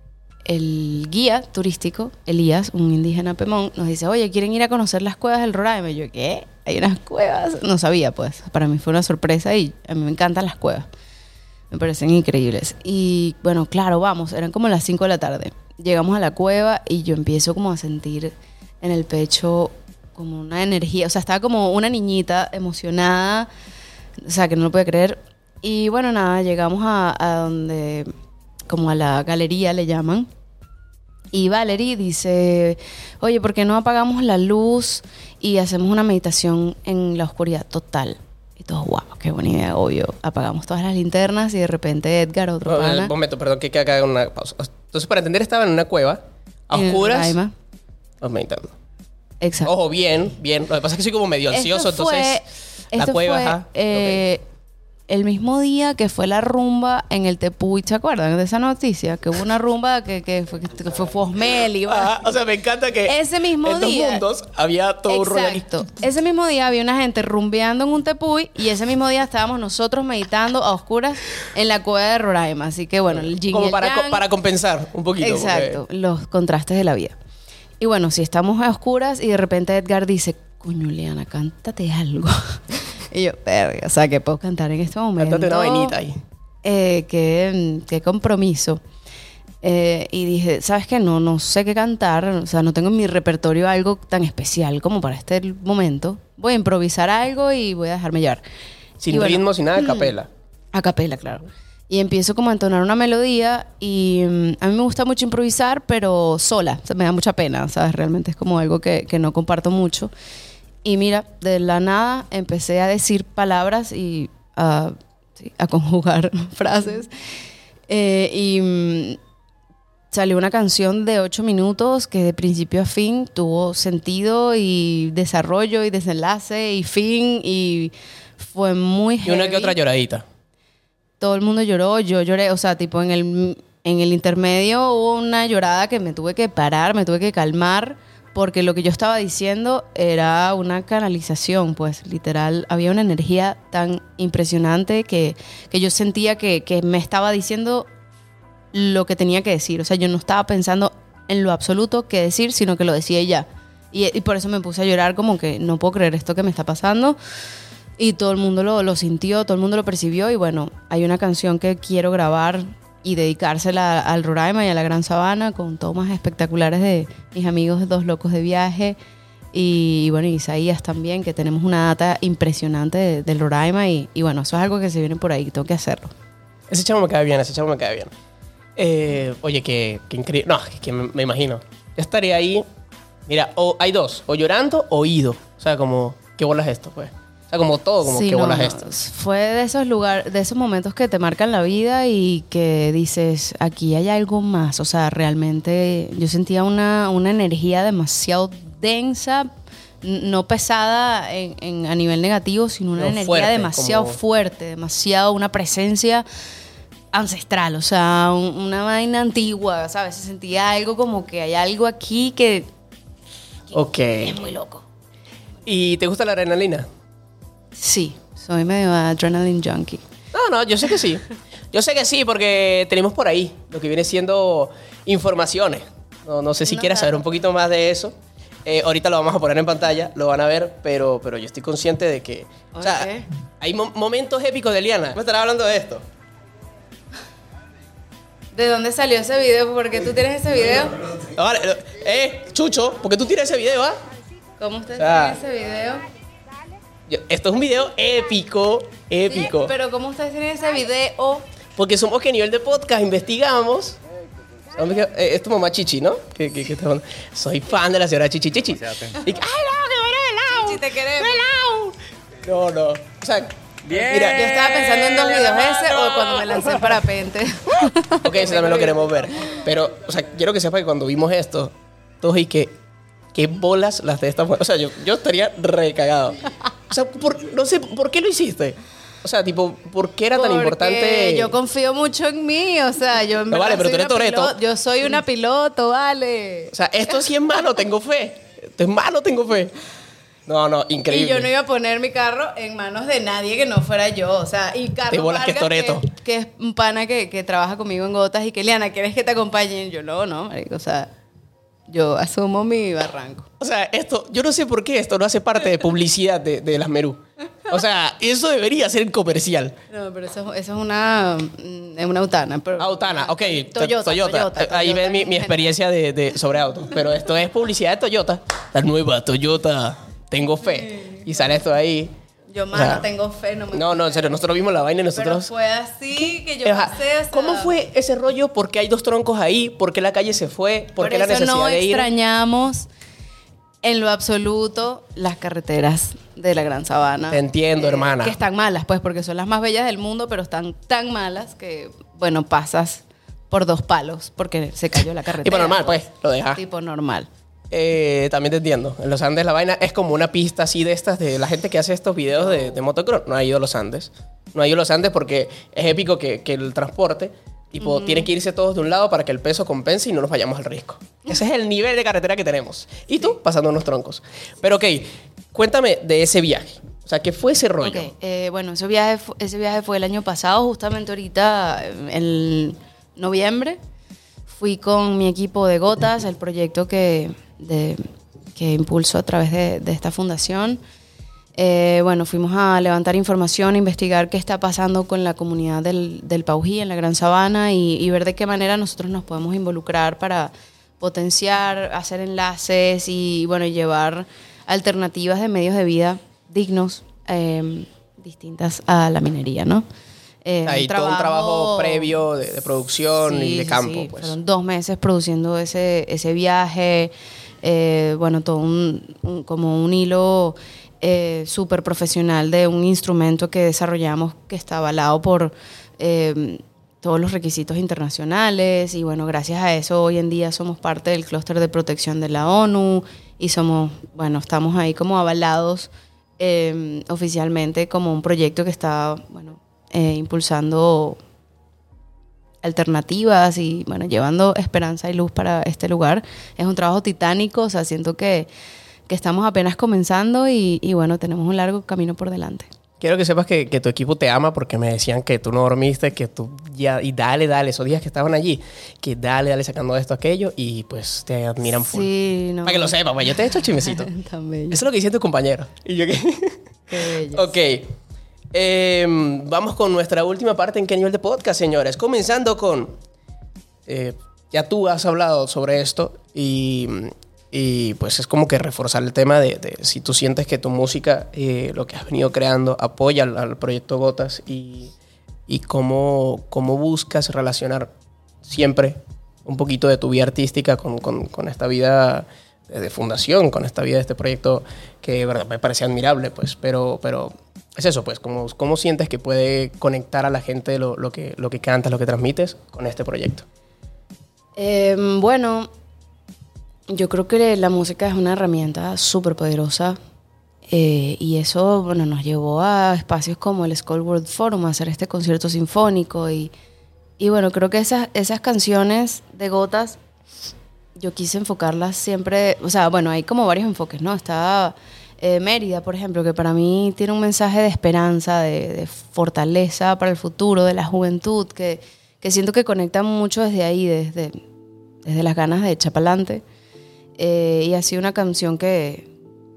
guía turístico, Elías, un indígena Pemón, nos dice, oye, ¿quieren ir a conocer las cuevas del Roraima? Y yo, ¿qué? ¿Hay unas cuevas? No sabía, pues. Para mí fue una sorpresa y a mí me encantan las cuevas. Me parecen increíbles. Y bueno, claro, vamos, eran como las 5 de la tarde. Llegamos a la cueva y yo empiezo como a sentir en el pecho como una energía. O sea, estaba como una niñita emocionada, o sea, que no lo podía creer. Y bueno, nada, llegamos a donde, como a la galería le llaman. Y Valerie dice, oye, ¿por qué no apagamos la luz y hacemos una meditación en la oscuridad total? Y todos, wow, qué buena idea, obvio. Apagamos todas las linternas y de repente Edgar, otro pana... Un momento, perdón, que haga una pausa. Entonces, para entender, estaba en una cueva, a oscuras, Roraima. meditando. Exacto. Ojo, bien. Lo que pasa es que soy como medio ansioso, entonces... La cueva, fue, ajá. Ok. el mismo día que fue la rumba en el Tepuy, ¿se acuerdan de esa noticia? Que hubo una rumba que fue Fosmel y Ajá, o sea, me encanta que ese mismo en día, dos mundos había todo un rollo ahí. exacto. Ese mismo día había una gente rumbeando en un Tepuy y ese mismo día estábamos nosotros meditando a oscuras en la cueva de Roraima. Así que bueno, el yin y Como el para, yang. para compensar un poquito. Exacto, los contrastes de la vida. Y bueno, si estamos a oscuras y de repente Edgar dice, coño, Liana, cántate algo. Y yo, verga, o sea, que puedo cantar en este momento. Cántate una vainita ahí. Qué compromiso. Y dije, ¿sabes qué? No sé qué cantar. O sea, no tengo en mi repertorio algo tan especial como para este momento. Voy a improvisar algo y voy a dejarme llevar. Sin Y bueno, ritmo, sin nada, a capela. a capela, claro. Y empiezo como a entonar una melodía y a mí me gusta mucho improvisar, pero sola. O sea, me da mucha pena, ¿sabes? Realmente es como algo que no comparto mucho. Y mira, de la nada empecé a decir palabras y a conjugar frases. Salió una canción de 8 minutos que de principio a fin tuvo sentido y desarrollo y desenlace y fin y fue muy Y una heavy. que otra lloradita. Todo el mundo lloró, yo lloré, o sea, tipo en el intermedio hubo una llorada que me tuve que parar, me tuve que calmar, porque lo que yo estaba diciendo era una canalización, pues literal, había una energía tan impresionante que yo sentía que me estaba diciendo lo que tenía que decir, o sea, yo no estaba pensando en lo absoluto que decir, sino que lo decía ya, y por eso me puse a llorar como que no puedo creer esto que me está pasando. Y todo el mundo lo sintió, todo el mundo lo percibió. Y bueno, hay una canción que quiero grabar y dedicársela al Roraima y a la Gran Sabana con tomas espectaculares de mis amigos Dos Locos de Viaje y bueno, Isaías también, que tenemos una data impresionante del Roraima y bueno, eso es algo que se viene por ahí, tengo que hacerlo. Ese chavo me cae bien, Oye, qué increíble. No, que me imagino. Yo estaría ahí. Mira, hay dos, o llorando o ido. O sea, como, ¿qué bolas esto, pues? O sea, como todo, como, ¿qué bolas esto? Fue de esos lugares, de esos momentos que te marcan la vida y que dices, aquí hay algo más. O sea, realmente yo sentía una energía demasiado densa, no pesada a nivel negativo, sino una energía fuerte, demasiado fuerte, demasiado, una presencia ancestral, o sea, una vaina antigua, ¿sabes? Se sentía algo como que hay algo aquí que es muy loco. ¿Y te gusta la adrenalina? Sí, soy medio adrenaline junkie. No, yo sé que sí. Yo sé que sí, porque tenemos por ahí lo que viene siendo informaciones. No sé si quieras saber un poquito más de eso. Ahorita lo vamos a poner en pantalla, lo van a ver, pero yo estoy consciente de que... Okay. O sea, hay momentos épicos de Liana. ¿Me estarás hablando de esto? ¿De dónde salió ese video? ¿Por qué tú tienes ese video? No, vale, Chucho, ¿por qué tú tienes ese video, ah? ¿Cómo ustedes tienen ese video? Esto es un video épico. Sí, pero ¿cómo ustedes tienen ese video? Porque somos que a nivel de podcast investigamos... Es tu mamá Chichi, ¿no? Soy fan de la señora Chichi. ¡Ay, no, que bueno helado! Chichi, te queremos. ¡Helado! No. O sea, bien. Mira, yo estaba pensando en 2 videos, ese o cuando me lancé en parapente. Ok, ese también lo queremos ver. Pero, o sea, quiero que sepa que cuando vimos esto, todos y que... ¿Qué bolas las de esta mujer? O sea, yo estaría recagado. O sea, no sé, ¿por qué lo hiciste? O sea, tipo, ¿por qué era tan importante? Yo confío mucho en mí, o sea, yo en no, vale, pero tú eres Toretto. Yo soy una piloto, vale. O sea, esto sí es malo, tengo fe. Esto es malo, tengo fe. No, increíble. Y yo no iba a poner mi carro en manos de nadie que no fuera yo, o sea, y Carlos bolas que es Toretto. Que es un pana que trabaja conmigo en Gotas y que, Liana, ¿quieres que te acompañen? Yo, no, marico, o sea, yo asumo mi barranco. O sea, esto, yo no sé por qué esto no hace parte de publicidad de las Merú. O sea, eso debería ser comercial. No, pero eso es una Autana. Pero, Autana, ok. Toyota. Ahí ven mi experiencia sobre autos. Pero esto es publicidad de Toyota. La nueva Toyota. Tengo fe. Y sale esto ahí. Yo más no tengo fe. No, en serio. Nosotros vimos la vaina y nosotros... Pero fue así que yo pasé. O sea, ¿cómo fue ese rollo? ¿Por qué hay 2 troncos ahí? ¿Por qué la calle se fue? ¿Por qué la necesidad de ir? No extrañamos en lo absoluto las carreteras de la Gran Sabana. Te entiendo, hermana. Que están malas, pues, porque son las más bellas del mundo, pero están tan malas que, bueno, pasas por 2 palos porque se cayó la carretera. Tipo normal, pues, lo dejas. Tipo normal. También te entiendo. En los Andes la vaina es como una pista así de estas de la gente que hace estos videos de motocross. No ha ido a los Andes. No ha ido a los Andes porque es épico que el transporte... Tipo, tienen que irse todos de un lado para que el peso compense y no nos vayamos al risco. Ese es el nivel de carretera que tenemos. Y tú, pasando unos troncos. Pero, ok, cuéntame de ese viaje. O sea, ¿qué fue ese rollo? Okay, bueno, ese viaje fue el año pasado, justamente ahorita, en noviembre. Fui con mi equipo de Gotas, el proyecto que impulso a través de esta fundación. Bueno, fuimos a levantar información, investigar qué está pasando con la comunidad del Paují en la Gran Sabana y ver de qué manera nosotros nos podemos involucrar para potenciar, hacer enlaces y bueno, llevar alternativas de medios de vida dignos, distintas a la minería, ¿no? Hay todo un trabajo previo de producción y de campo. Sí, pues. Fueron 2 meses produciendo ese viaje, bueno, todo como un hilo... súper profesional de un instrumento que desarrollamos que está avalado por todos los requisitos internacionales y bueno, gracias a eso hoy en día somos parte del clúster de protección de la ONU y estamos ahí como avalados oficialmente como un proyecto que está impulsando alternativas y bueno, llevando esperanza y luz para este lugar. Es un trabajo titánico, o sea, siento que estamos apenas comenzando y bueno, tenemos un largo camino por delante. Quiero que sepas que tu equipo te ama porque me decían que tú no dormiste, que tú ya... Y dale, esos días que estaban allí, que dale, sacando esto, aquello, y pues te admiran full. Sí, no. Para que lo sepas, pues yo te he hecho chismecito. Tan bello. Eso es lo que dice tu compañero. Y yo Qué bello. Ok. Vamos con nuestra última parte en ¿Qué nivel de podcast, señores? Comenzando con... ya tú has hablado sobre esto y pues es como que reforzar el tema de si tú sientes que tu música, lo que has venido creando, apoya al proyecto Gotas y cómo buscas relacionar siempre un poquito de tu vida artística con esta vida de fundación, con esta vida de este proyecto que verdad me parece admirable, pues, pero es eso, pues, ¿cómo sientes que puede conectar a la gente lo que cantas, lo que transmites con este proyecto? Bueno, yo creo que la música es una herramienta súper poderosa y eso, bueno, nos llevó a espacios como el Skull World Forum a hacer este concierto sinfónico y bueno, creo que esas canciones de Gotas yo quise enfocarlas siempre, o sea, bueno, hay como varios enfoques, ¿no? Está Mérida, por ejemplo, que para mí tiene un mensaje de esperanza, de fortaleza para el futuro, de la juventud, que siento que conecta mucho desde ahí, desde las ganas de echar pa'lante. Y ha sido una canción que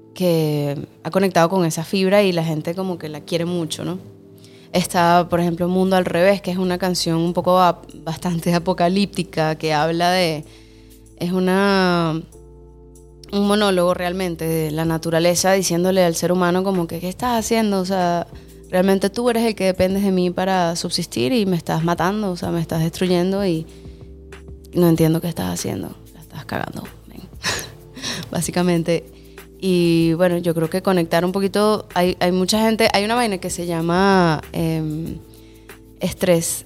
ha conectado con esa fibra y la gente como que la quiere mucho, ¿no? Está, por ejemplo, Mundo al Revés, que es una canción un poco bastante apocalíptica, que habla de... Es un monólogo realmente de la naturaleza diciéndole al ser humano como que ¿qué estás haciendo? O sea, realmente tú eres el que dependes de mí para subsistir y me estás matando, o sea, me estás destruyendo y no entiendo qué estás haciendo. La estás cagando, ven. Básicamente. Y bueno, yo creo que conectar un poquito... Hay mucha gente... Hay una vaina que se llama estrés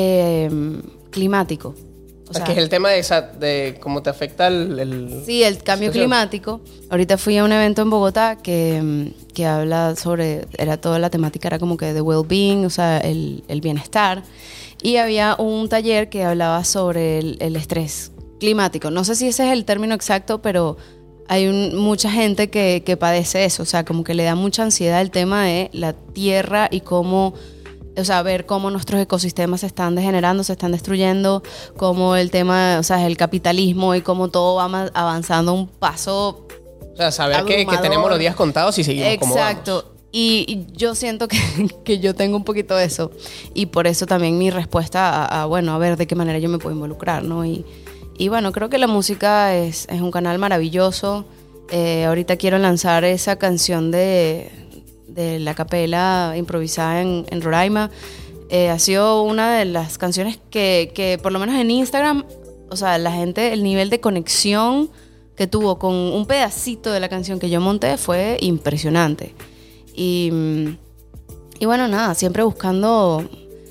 climático. O sea, que es el tema de cómo te afecta el sí, el cambio climático. Ahorita fui a un evento en Bogotá que habla sobre... toda la temática era como que de well-being, o sea, el bienestar. Y había un taller que hablaba sobre el estrés climático. No sé si ese es el término exacto, pero hay mucha gente que padece eso. O sea, como que le da mucha ansiedad el tema de la tierra y cómo... O sea, ver cómo nuestros ecosistemas se están degenerando, se están destruyendo, cómo el tema, o sea, el capitalismo y cómo todo va avanzando un paso. O sea, saber que tenemos los días contados y seguimos como vamos. Exacto. Y yo siento que yo tengo un poquito de eso. Y por eso también mi respuesta a ver de qué manera yo me puedo involucrar, ¿no? Y bueno, creo que la música es un canal maravilloso. Ahorita quiero lanzar esa canción de la capela improvisada en Roraima. Ha sido una de las canciones que por lo menos en Instagram, o sea, la gente, el nivel de conexión que tuvo con un pedacito de la canción que yo monté fue impresionante. Y bueno, nada, siempre buscando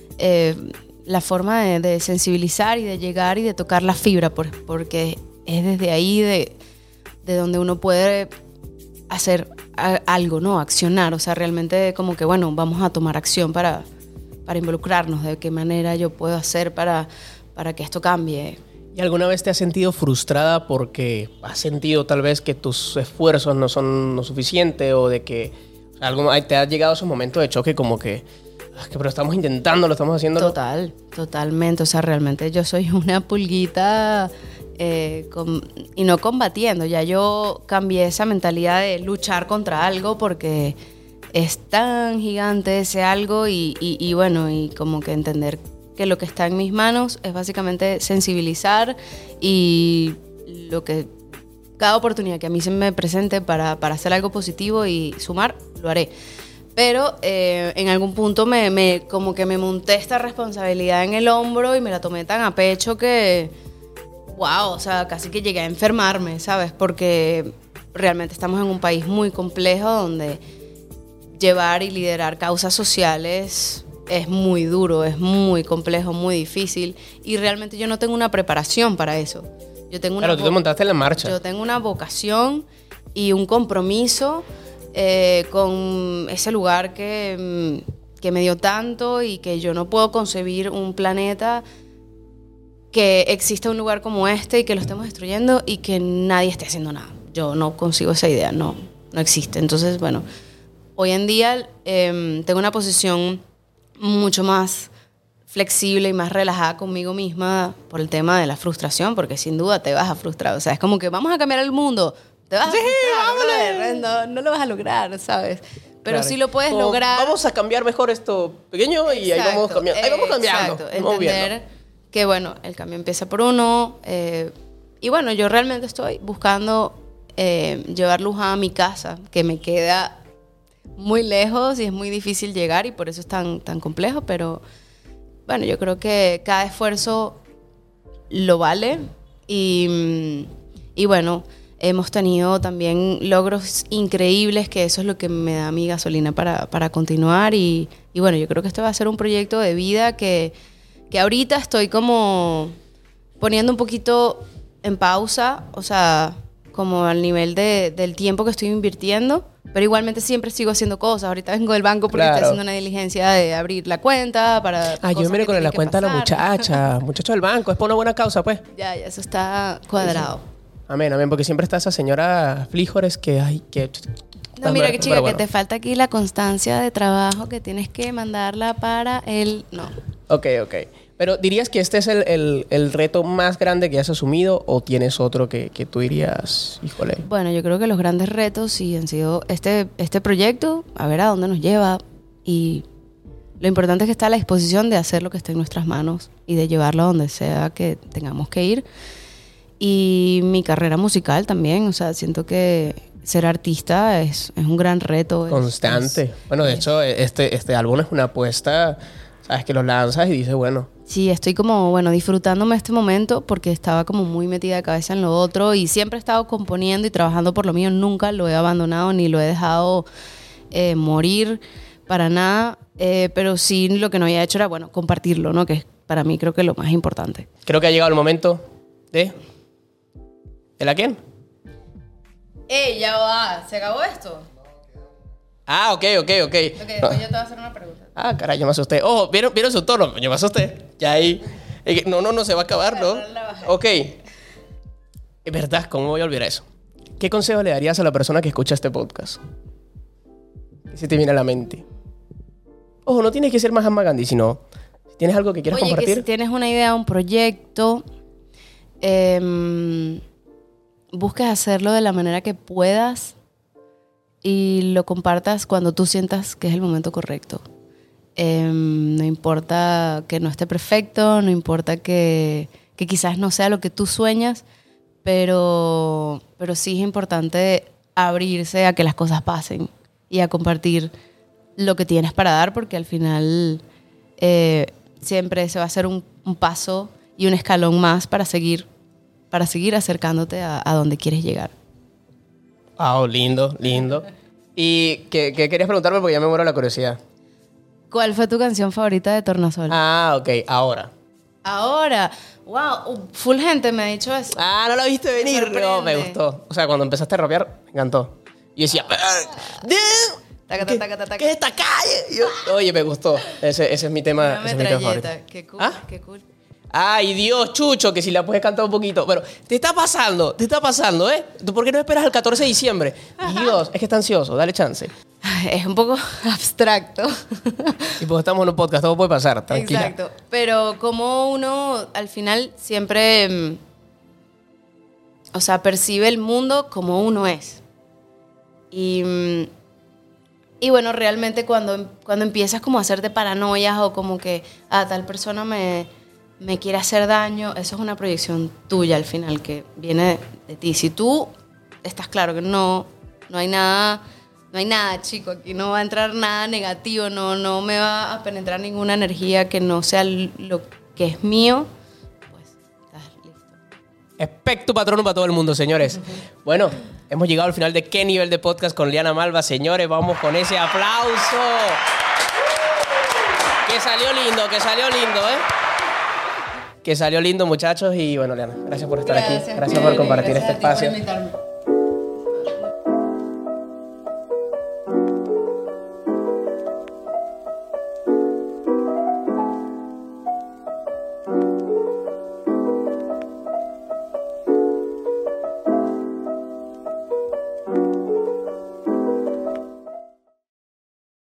la forma de sensibilizar y de llegar y de tocar la fibra, porque es desde ahí de donde uno puede hacer algo, ¿no? Accionar, o sea, realmente como que, bueno, vamos a tomar acción para involucrarnos, de qué manera yo puedo hacer para que esto cambie. ¿Y alguna vez te has sentido frustrada porque has sentido tal vez que tus esfuerzos no son lo suficiente o de que te ha llegado esos momentos de choque como que pero estamos intentando, lo estamos haciendo? Totalmente, o sea, realmente yo soy una pulguita y no combatiendo, ya yo cambié esa mentalidad de luchar contra algo porque es tan gigante ese algo y bueno, y como que entender que lo que está en mis manos es básicamente sensibilizar y lo que cada oportunidad que a mí se me presente para hacer algo positivo y sumar, lo haré. Pero en algún punto como que me monté esta responsabilidad en el hombro y me la tomé tan a pecho que, wow, o sea, casi que llegué a enfermarme, ¿sabes? Porque realmente estamos en un país muy complejo donde llevar y liderar causas sociales es muy duro, es muy complejo, muy difícil y realmente yo no tengo una preparación para eso. Claro, tú te montaste en la marcha. Yo tengo una vocación y un compromiso con ese lugar que me dio tanto y que yo no puedo concebir un planeta que exista un lugar como este y que lo estemos destruyendo y que nadie esté haciendo nada. Yo no consigo esa idea, no existe. Entonces, bueno, hoy en día tengo una posición mucho más flexible y más relajada conmigo misma por el tema de la frustración, porque sin duda te vas a frustrar. O sea, es como que vamos a cambiar el mundo, te vas a frustrar, no lo vas a lograr, ¿sabes? pero Claro. sí lo puedes Como, lograr. Vamos a cambiar mejor esto pequeño y ahí vamos cambiando. Ahí vamos cambiando. Exacto, vamos viendo. entender que, bueno, el cambio empieza por uno. Y bueno, yo realmente estoy buscando llevar Luján a mi casa, que me queda muy lejos y es muy difícil llegar y por eso es tan complejo, pero bueno, yo creo que cada esfuerzo lo vale y bueno, hemos tenido también logros increíbles, que eso es lo que me da mi gasolina para continuar y bueno, yo creo que este va a ser un proyecto de vida que ahorita estoy como poniendo un poquito en pausa, o sea, como al nivel del tiempo que estoy invirtiendo, pero igualmente siempre sigo haciendo cosas. Ahorita vengo del banco porque Claro. estoy haciendo una diligencia de abrir la cuenta para Ah, yo cosas miro que con tienen la que cuenta a la pasar. muchacho del banco. Es por una buena causa, pues. Ya, eso está cuadrado. Amén, amén. Porque siempre está esa señora Flijores que, ay, que... No, mira, que chica, Pero bueno. que te falta aquí la constancia de trabajo que tienes que mandarla para el... No. Ok. Pero ¿dirías que este es el reto más grande que has asumido o tienes otro que tú dirías, híjole? Bueno, yo creo que los grandes retos sí han sido este proyecto, a ver a dónde nos lleva y lo importante es que está a la disposición de hacer lo que esté en nuestras manos y de llevarlo a donde sea que tengamos que ir. Y mi carrera musical también, o sea, siento que ser artista es un gran reto. Constante. Bueno, de hecho, este álbum es una apuesta, sabes, que lo lanzas y dices, bueno... Sí, estoy como, bueno, disfrutándome este momento porque estaba como muy metida de cabeza en lo otro y siempre he estado componiendo y trabajando por lo mío, nunca lo he abandonado ni lo he dejado morir para nada, pero sí lo que no había hecho era, bueno, compartirlo, ¿no? Que es para mí creo que lo más importante. Creo que ha llegado el momento de... ¿De la quién? Ya va, ¿se acabó esto? Ah, ok. Ok, después yo te voy a hacer una pregunta. Ah, caray, yo me asusté. Ojo, ¿vieron su tono? Yo me asusté. Ya ahí... No se va a acabar, ¿no? Ok. Es verdad, ¿cómo voy a olvidar eso? ¿Qué consejo le darías a la persona que escucha este podcast? ¿Qué se te viene a la mente? Ojo, no tienes que ser Mahatma Gandhi, sino... Si tienes algo que quieras Oye, compartir... que si tienes una idea, un proyecto, busques hacerlo de la manera que puedas y lo compartas cuando tú sientas que es el momento correcto. No importa que no esté perfecto, no importa que quizás no sea lo que tú sueñas, pero sí es importante abrirse a que las cosas pasen y a compartir lo que tienes para dar, porque al final siempre se va a hacer un paso y un escalón más para seguir acercándote a donde quieres llegar. Ah, lindo. ¿Y qué querías preguntarme? Porque ya me muero la curiosidad. ¿Cuál fue tu canción favorita de Tornasol? Ah, ok, ahora. Ahora, wow, full gente me ha dicho eso. Ah, no la viste venir. No, me sorprende. gustó. O sea, cuando empezaste a rapear, me encantó. Y decía, Taca, ¿qué, taca, taca. ¿qué es esta calle? Y yo, oye, me gustó. Ese es mi tema, Una ese es mi tema favorito. metralleta. Qué cool, ¿Ah? qué cool. Ay, Dios, Chucho, que si la puedes cantar un poquito. Pero te está pasando, ¿eh? ¿Tú por qué no esperas al 14 de diciembre? Dios, es que está ansioso, dale chance. Ay, es un poco abstracto. Y pues estamos en un podcast, todo puede pasar, tranquila. Exacto. Pero como uno al final siempre, o sea, percibe el mundo como uno es. Y bueno, realmente cuando empiezas como a hacerte paranoias o como que tal persona me quiere hacer daño, eso es una proyección tuya al final que viene de ti. Si tú estás claro que no hay nada, chico, aquí no va a entrar nada negativo, no me va a penetrar ninguna energía que no sea lo que es mío, pues estás listo. Espectu patrono para todo el mundo, señores. Bueno, hemos llegado al final de ¿Qué nivel de podcast con Liana Malva? Señores, vamos con ese aplauso. Que salió lindo, ¿eh? Que salió lindo, muchachos. Y bueno, Liana, gracias por estar aquí. Gracias por compartir este espacio. Gracias a ti por invitarme.